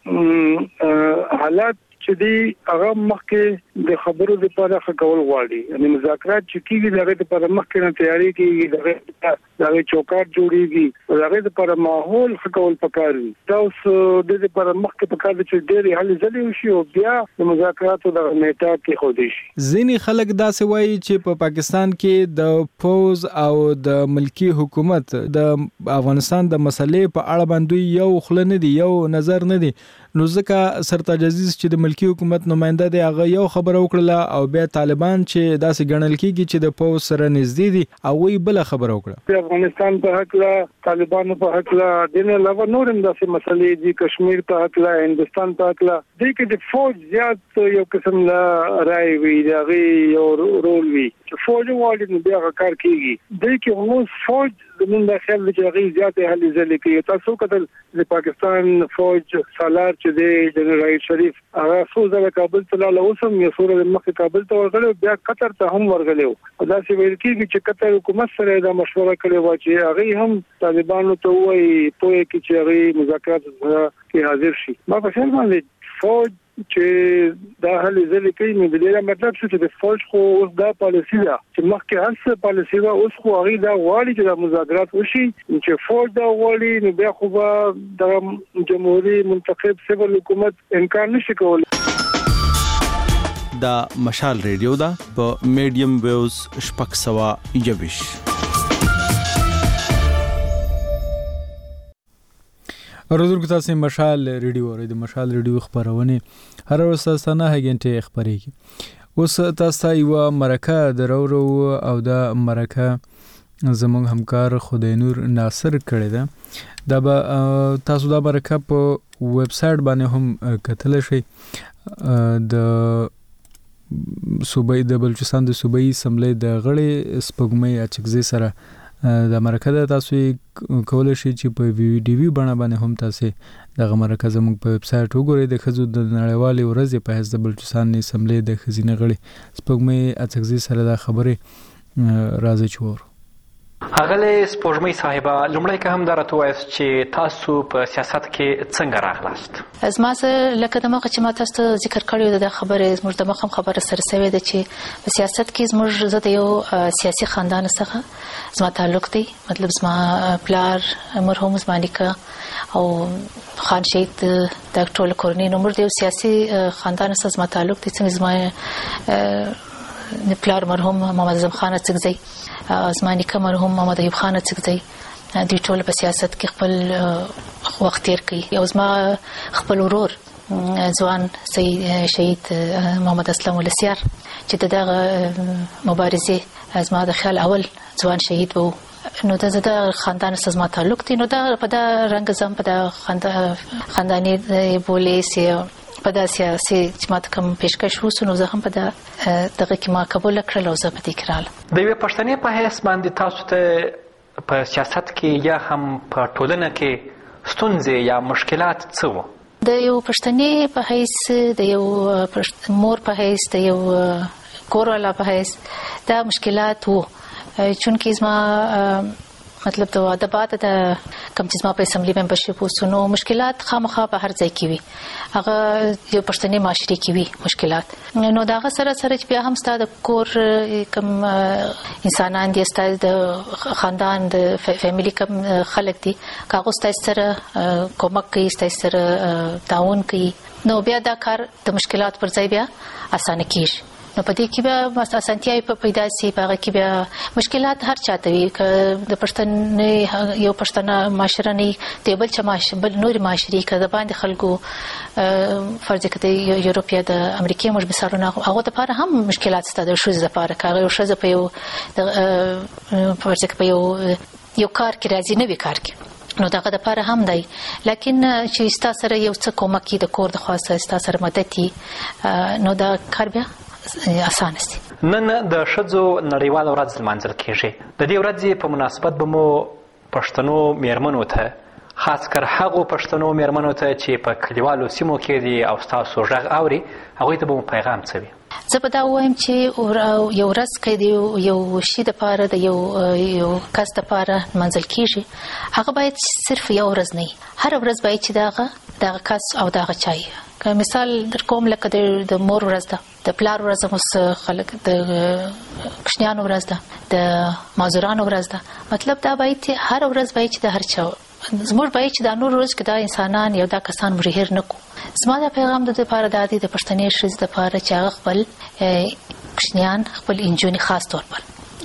چې حالات چې دی هغه مخکې د خبرو لپاره خکول غواړي، یعنی مذاکرات چې کیږي دغه لپاره مخکې نه تیاری کیږي، دغه دغه چوکاټ جوړیږي، دغه لپاره ماحول خکول پکاري. تاسو د دې لپاره مخکې پکاره چې ډېری حل ځلې وشي او بیا د مذاکراتو د نیټه کې خو دي شي. ځینې خلک دا څه وایي چې په پاکستان کې د فوز او د ملکی حکومت د افغانستان د مسلې په اړه باندې یو خل نه دی، یو نظر نه دی. نو ځکه سرتاج عزیز چې د ملکی حکومت نماینده دی هغه یو خبره وکړه او بیا طالبان چې داسې ګڼل کیږي چې د پوز سره نږدې دي او وی بل خبره وکړه. افغانستان په حق لا طالبانو په حق لا دین علاوه نور هم داسې مسلې دي، کشمیر په حق لا، هندستان په حق لا، د کې د فوج زیات یو قسم لا راي وي دغه یو رول وي چې فوج والی نو بیا کار کوي. د کې نو فوج زمون د خیال چې هغه زیات هلي ځلې کوي. تاسو کتل د پاکستان فوج سالار چې دی جنرال شریف هغه څو ځله کابل ته لاله اوسم یو سور د مخ کابل ته ورغلی، بیا قطر ته هم ورغلی. دا چې ویل کېږي چې قطر حکومت سره دا مشوره کړې و چې هغه هم طالبانو ته وایي پوهه کې چې هغه مذاکرات کې حاضر شي. ما په خیال باندې فوج چې دا هلي ځلې کوي نو د دې مطلب چې د فوج خو اوس دا پالیسي ده چې مخکې هر څه پالیسي ده، اوس خو هغه دا غواړي چې د مذاکرات وشي. چې فوج دا غواړي نو بیا خو د جمهوریت منتخب سیول حکومت انکار نشي کولای. دا مشال ریډیو دا په میډیم ویوز شپږ سوه یوویش. اورېدونکو تاسو مشال ریډیو اورئ. د مشال ریډیو خبرونه هر ورځ تاسو نه هغینټه خبرېږي. اوس تاسو یو مرکه درورو او د مرکه زموږ همکار خدای نور ناصر کړی ده. دا به تاسو دا مرکه په ویب سټ باندې هم کتل شي. د صوبې د بلوچستان د صوبې سملې د غړي سپګمې اچکزي سره د مرکه د تاسو کولای شئ چې په وی ډی وی باندې باندې هم تاسو دغه مرکه زموږ په ویب سټ وګورئ. د خزو د نړیوالې ورځې په حیث د بلوچستان اسمبلی د خزینه غړي سپګمې اڅکزي سره د خبرې راځي چور. اغله سپوږمۍ صاحبہ لومړی که هم درته وایس چې تاسو په سیاست کې څنګه راغلاست؟ زما سره لکه د مخه چې ما تاسو ته ذکر کړی د خبرې زموږ د مخه خبره سره سوي ده چې په سیاست کې زموږ زه د یو سیاسي خاندان څخه زما تعلق دی. مطلب زما پلار مرحوم زما نیکه او خان شهید د ټول کورنۍ نو موږ د یو سیاسي خاندان څخه زما تعلق دی. څنګه زما پلار مرحوم محمد اعظم خان اڅکزی، زما نیکه مرحوم محمد ایوب خان اڅکزی، دوی ټول په سیاست کې خپل وخت تیر کړي. او زما خپل ورور ځوان شهید محمد اسلم ولسیار چې دغه مبارزه زما د خیال اول ځوان شهید وو. نو دا زده خاندان سره زما تعلق دی. نو دا په دا رنګ زم په دا خاندانی بولې په دا سیاسي چې ما ته کوم پیشکش وسو نو زه هم په دا دغه کې ما قبول کړل او زه په دې کې رالم. د یوې پښتنې په حیث باندې تاسو ته په سیاست کې یا هم په ټولنه کې ستونزې یا مشکلات څه وو؟ د یو پښتنې په حیث، د یو مور په حیث، د یو کوروالا په حیث دا مشکلات وو. چونکې زما مطلب د ادبات د کوم چې زما په اسمبلی ممبرشپ وسونو مشکلات خامخا په هر ځای کې وي، هغه یو پښتني معاشري کې وي مشکلات. نو دا غا سره سره چې بیا هم ستاسو د کور کوم انسانان دي، ستاسو د خاندان د فیملی کوم خلک دي، کاغذ تاسو سره کومک کوي، تاسو سره تعاون کوي، نو بیا دا کار د مشکلات پر ځای بیا اسانه کیږي. نو په دې کې بیا اسانتیاوي په پیدا سي، په هغه کې بیا مشکلات هر چاته وي. که د پښتنې یو پښتنه معاشره نه دی بل چې معاشره بل نور معاشري که د باندې خلکو فرض کړي یورپ یا د امریکا موږ مثالونه هغه د لپاره هم مشکلات ستاسو د شوز لپاره کاغه یو شوز په یو فرض کړي په یو یو کار کې راځي نه وی کار کې نو دغه د لپاره هم دی. لکن چې ستاسو سره یو څه کومک د کور د خاصه ستاسو سره مدد نو دا کار بیا اسانه سي. نن د ښځو نړیواله ورځ لمانځل کیږي. د دې ورځې په مناسبت به مو پښتنو میرمنو ته، خاص کر هغو پښتنو میرمنو ته چې په کلیوالو سیمو کې دي او ستاسو غږ اوري، هغوی ته به مو پیغام څه وي؟ زه به دا ووایم چې یو ورځ کې د یو شي دپاره د یو یو کس دپاره لمانځل کیږي، هغه باید صرف یو ورځ نه وي، هره ورځ باید چې دغه دغه کس او دغه چای که مثال در کوم لکه د مور ورځ ده، د پلار ورځ اوس خلک د کوچنیانو ورځ ده، د مازورانو ورځ ده، مطلب دا باید چې هر ورځ باید چې د هر چا زموږ باید چې دا نور ورځ کې دا انسانان یو دا کسان مو هېر نه کړو. زما دا پیغام د دې لپاره دا دی د پښتنې ښځې دپاره چې هغه خپل کوچنیان خپل انجونې خاص طور پر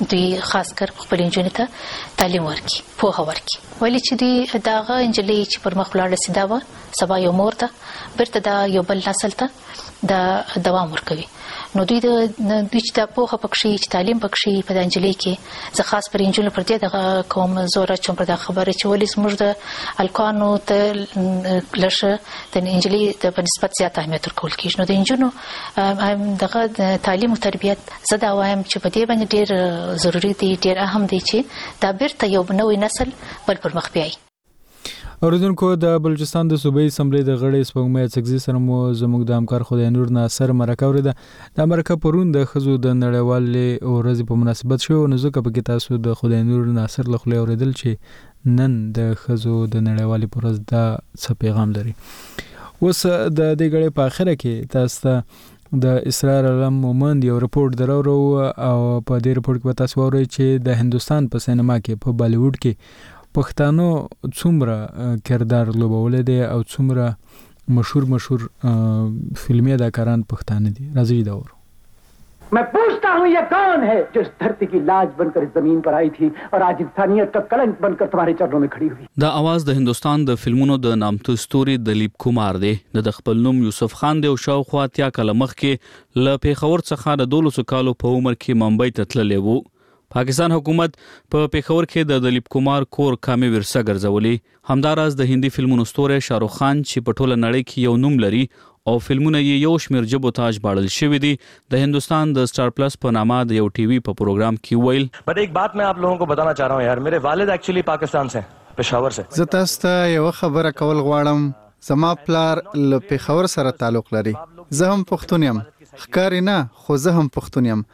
دوی خاص کر خپل انجونې ته تعلیم ورکړي پوهه ورکړي ولې چې دی داغه انجلۍ چې پر مخ ولاړه سي دا به سبا یو مور ته بیرته دا یو بل نسل ته دا دوام ورکوي نو دوی د دوی چې دا پوهه پکښي چې تعلیم پکښي په د انجلۍ کې زه خاص پر انجونې پر دې دغه کوم زوره چوم پر دا خبره چې ولې زموږ د الکانو ته لشه د انجلۍ د په نسبت زیات اهمیت ورکول کېږي نو د انجونو دغه تعلیم او تربیت زه دا وایم چې په دې باندې ډېر ضروري دی ډېر اهم دی چې دا بیرته یو نوی نسل بل پر مخ بیایي اوریدونکو د بلوچستان د صوبایي اسمبلی د غړي سپوږمۍ څګزي سره مو زموږ د همکار خدای نور ناصر مرکه اوریده د مرکه پرون د خزو د نړیوالې ورځې په مناسبت شو نو ځکه په کې تاسو د خدای نور ناصر له خلې اوریدل چې نن د خزو د نړیوالې پر ورځ دا څه پیغام لري اوس د دې غړي په اخره کې تاسو د اسرار علم مومند یو رپورت درورو او په دې رپورت کې تاسو وایي چې د هندستان په سینما کې په بالیووډ کې پښتانو څومره کردار لوبولې دي او څومره مشهور مشهور فلمي اداکاران پښتانه دي راځي دا ور मैं पूछता हूँ ये कौन है जो इस धरती की लाज बनकर इस जमीन पर आई थी और आज इंसानियत का कलंक बनकर तुम्हारे चरणों में खड़ी हुई دا आवाज د هندستان د فلمونو د نامتو ستوري دلیپ کومار دی د خپل نوم یوسف خان دی او شاوخوا اتیا کاله مخکې له پیښور څخه د دولسو کالو په عمر کې ممبئی ته تللی وو پاکستان حکومت په پیښور کې د دلیپ کومار کور کامي ورثه ګرځولې همداراز د هندي فلمونو ستوری شاروخ خان چې په ټوله نړۍ کې یو نوم لري او فلمونه یې یو شمیر جبو تاج باړل شوی دی د هندستان د سٹار پلس په نامه د یو ټي وي په پروګرام کې ویل بٹ ایک بات میں آپ لوگوں کو بتانا چاہ رہا ہوں یار میرے والد ایکچولی پاکستان سے پشاور سے زه تاسو ته یو خبره کول غواړم زما پلار له پېښور سره تعلق لري زه هم پښتون یم ښکاري نه خو زه هم پښتون یم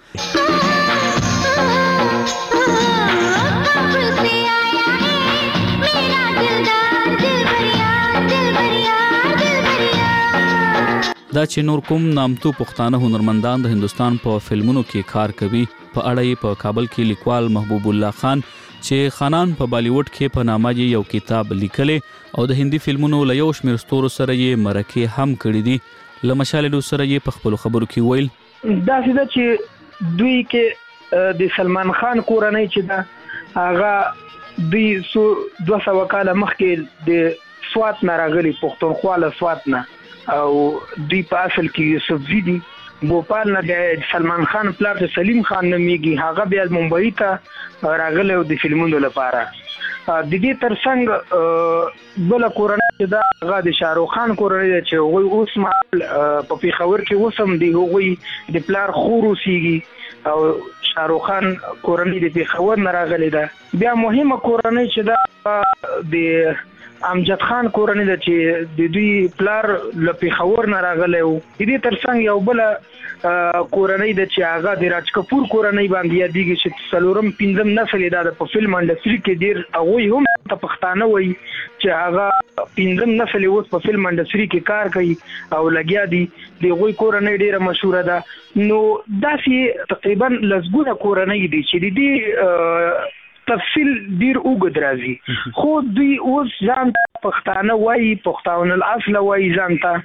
دا چې نور کوم نامتو پښتانه هنرمندان د هندستان په فلمونو کې کار کوي په اړه یې په کابل کې لیکوال محبوب الله خان چې خانان په بالیووډ کې په نامه یو کتاب لیکلې او د هندي فلمونو له یو شمیر ستورو سره یې مرکه هم کړې دي له مشالډو سره یې په خپل خبرو کې ویل دا چې دوی کې د سلمان خان کورنۍ چې دا هغه دوی سو دوه سوه کاله مخکې د سوات نه راغلي پښتونخوا له سوات نه او دوی په اصل کې یوسفزي دي بوپال نه د سلمان خان پلار ته سلیم خان نومیږي هغه بیا ممبئی ته راغلی او د فلمونو لپاره د دې ترڅنګ بل کورنۍ چې دا هغه د شاروخ خان کورنۍ چې هغوی اوس مهال په پیښور کې اوس هم دی هغوی د پلار خور اوسیږي او شاروخ خان کورنۍ د پیښور نه راغلی ده بیا مهمه کورنۍ چې دا د امجد خان کورنۍ ده چې د دوی پلار له پیښور نه راغلی و د دې ترڅنګ یو بله کورنۍ ده چې هغه د راج کپور کورنۍ باندې یادېږي چې څلورم پنځم نسل یې دا د په فلم انډسټري کې ډېر هغوی هم ته پښتانه وایي چې هغه پنځم نسل یې اوس په فلم انډسټري کې کار کوي او لګیا دي د هغوی کورنۍ ډېره مشهوره ده نو داسې تقریبا لسګونه کورنۍ دي چې د دې تفصیل ډیر اوږد راځي خو دوی اوس ځان پښتانه وایي پښتون الاصل وایي ځان ته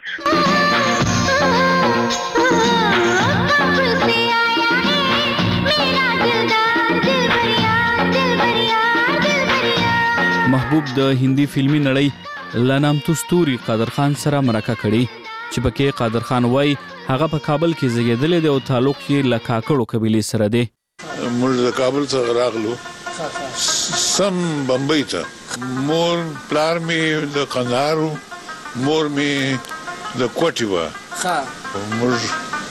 محبوب د هندي فلمي نړۍ لنامتو ستوري قادر خان سره مرکه کړي چې پکې قادر خان وایي هغه په کابل کې زیږیدلی دی او تعلق یې له کاکړو قبیلې سره دی موږ د کابل څخه راغلو سم بمبئی ته مور پلار می د قندهارو مور می د کوټي و موږ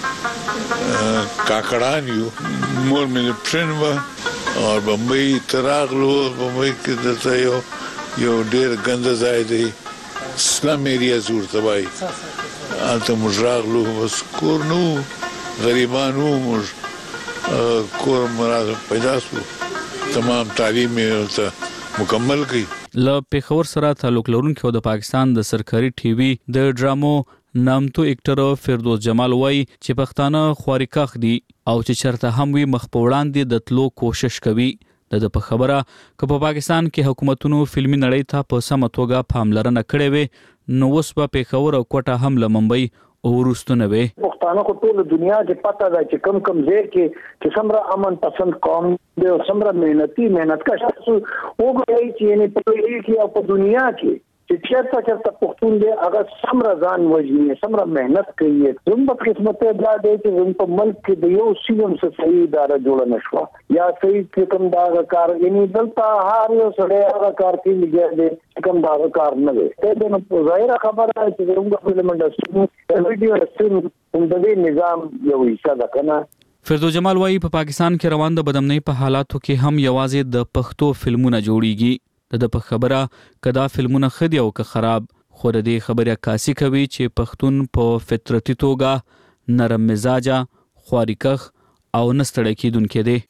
کاکړان یو مور می د پرن و او بمبئی ته راغلو بمبئی کې دلته یو یو ډېر ګنده ځای دی سلم ایریا زور ته وایي هلته موږ راغلو بس کور نه و غریبان وو موږ کور مو پیدا شو تمام تعلیم یې مکمل کړي له پیښور سره تعلق لرونکي او د پاکستان د سرکاري ټي وي د ډرامو نامتو اکټر فردوس جمال وایي چې پښتانه خوارکاخ دي او چې چرته هم وي مخ په وړاندې د تلو کوشش کوي د په خبره که په پاکستان کې حکومتونو فلمي نړۍ ته په سمه توګه پاملرنه کړې وي نو اوس په پیښور او کوټه هم له ممبئی او وروسته نه وي پښتانه کو ټول دنیا کې پته ده چې کم کم ځای کې چې څومره امن پسند قوم دی او څومره مهنتي مهنت کش تاسو وګورئ چې یعنی په دې کې او په دنیا کې چې چېرته چېرته پښتون دی هغه څومره ځان وژني څومره مهنت کوي زموږ په قسمت دا دی چې زموږ په ملک کې د یو سیمم څخه صحیح اداره جوړه نشوه یا صحیح کوم دا کار یعنی دلته هر یو سړی هغه کار کوي لګیا دی کوم دا کار نه دی ته نو ظاهره خبره ده چې زموږ فلم انډستری ویډیو رسټریم هم د دې نظام یو حصہ ده کنه. فردوس جمال وایي په پاکستان کې روان د بدامنۍ په حالاتو کې هم یوازې د پښتو فلمونه جوړیږي. د په خبره کدا فلمونه خدي او که خراب خو د دې خبره عکاسي کوي چې پښتون په فطرتي توګه نرم مزاجه خواریکخ او نستړی کیدونکې دی.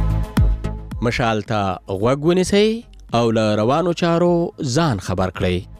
مشال ته غوږ ونیسئ او له روانو چارو ځان خبر کړئ.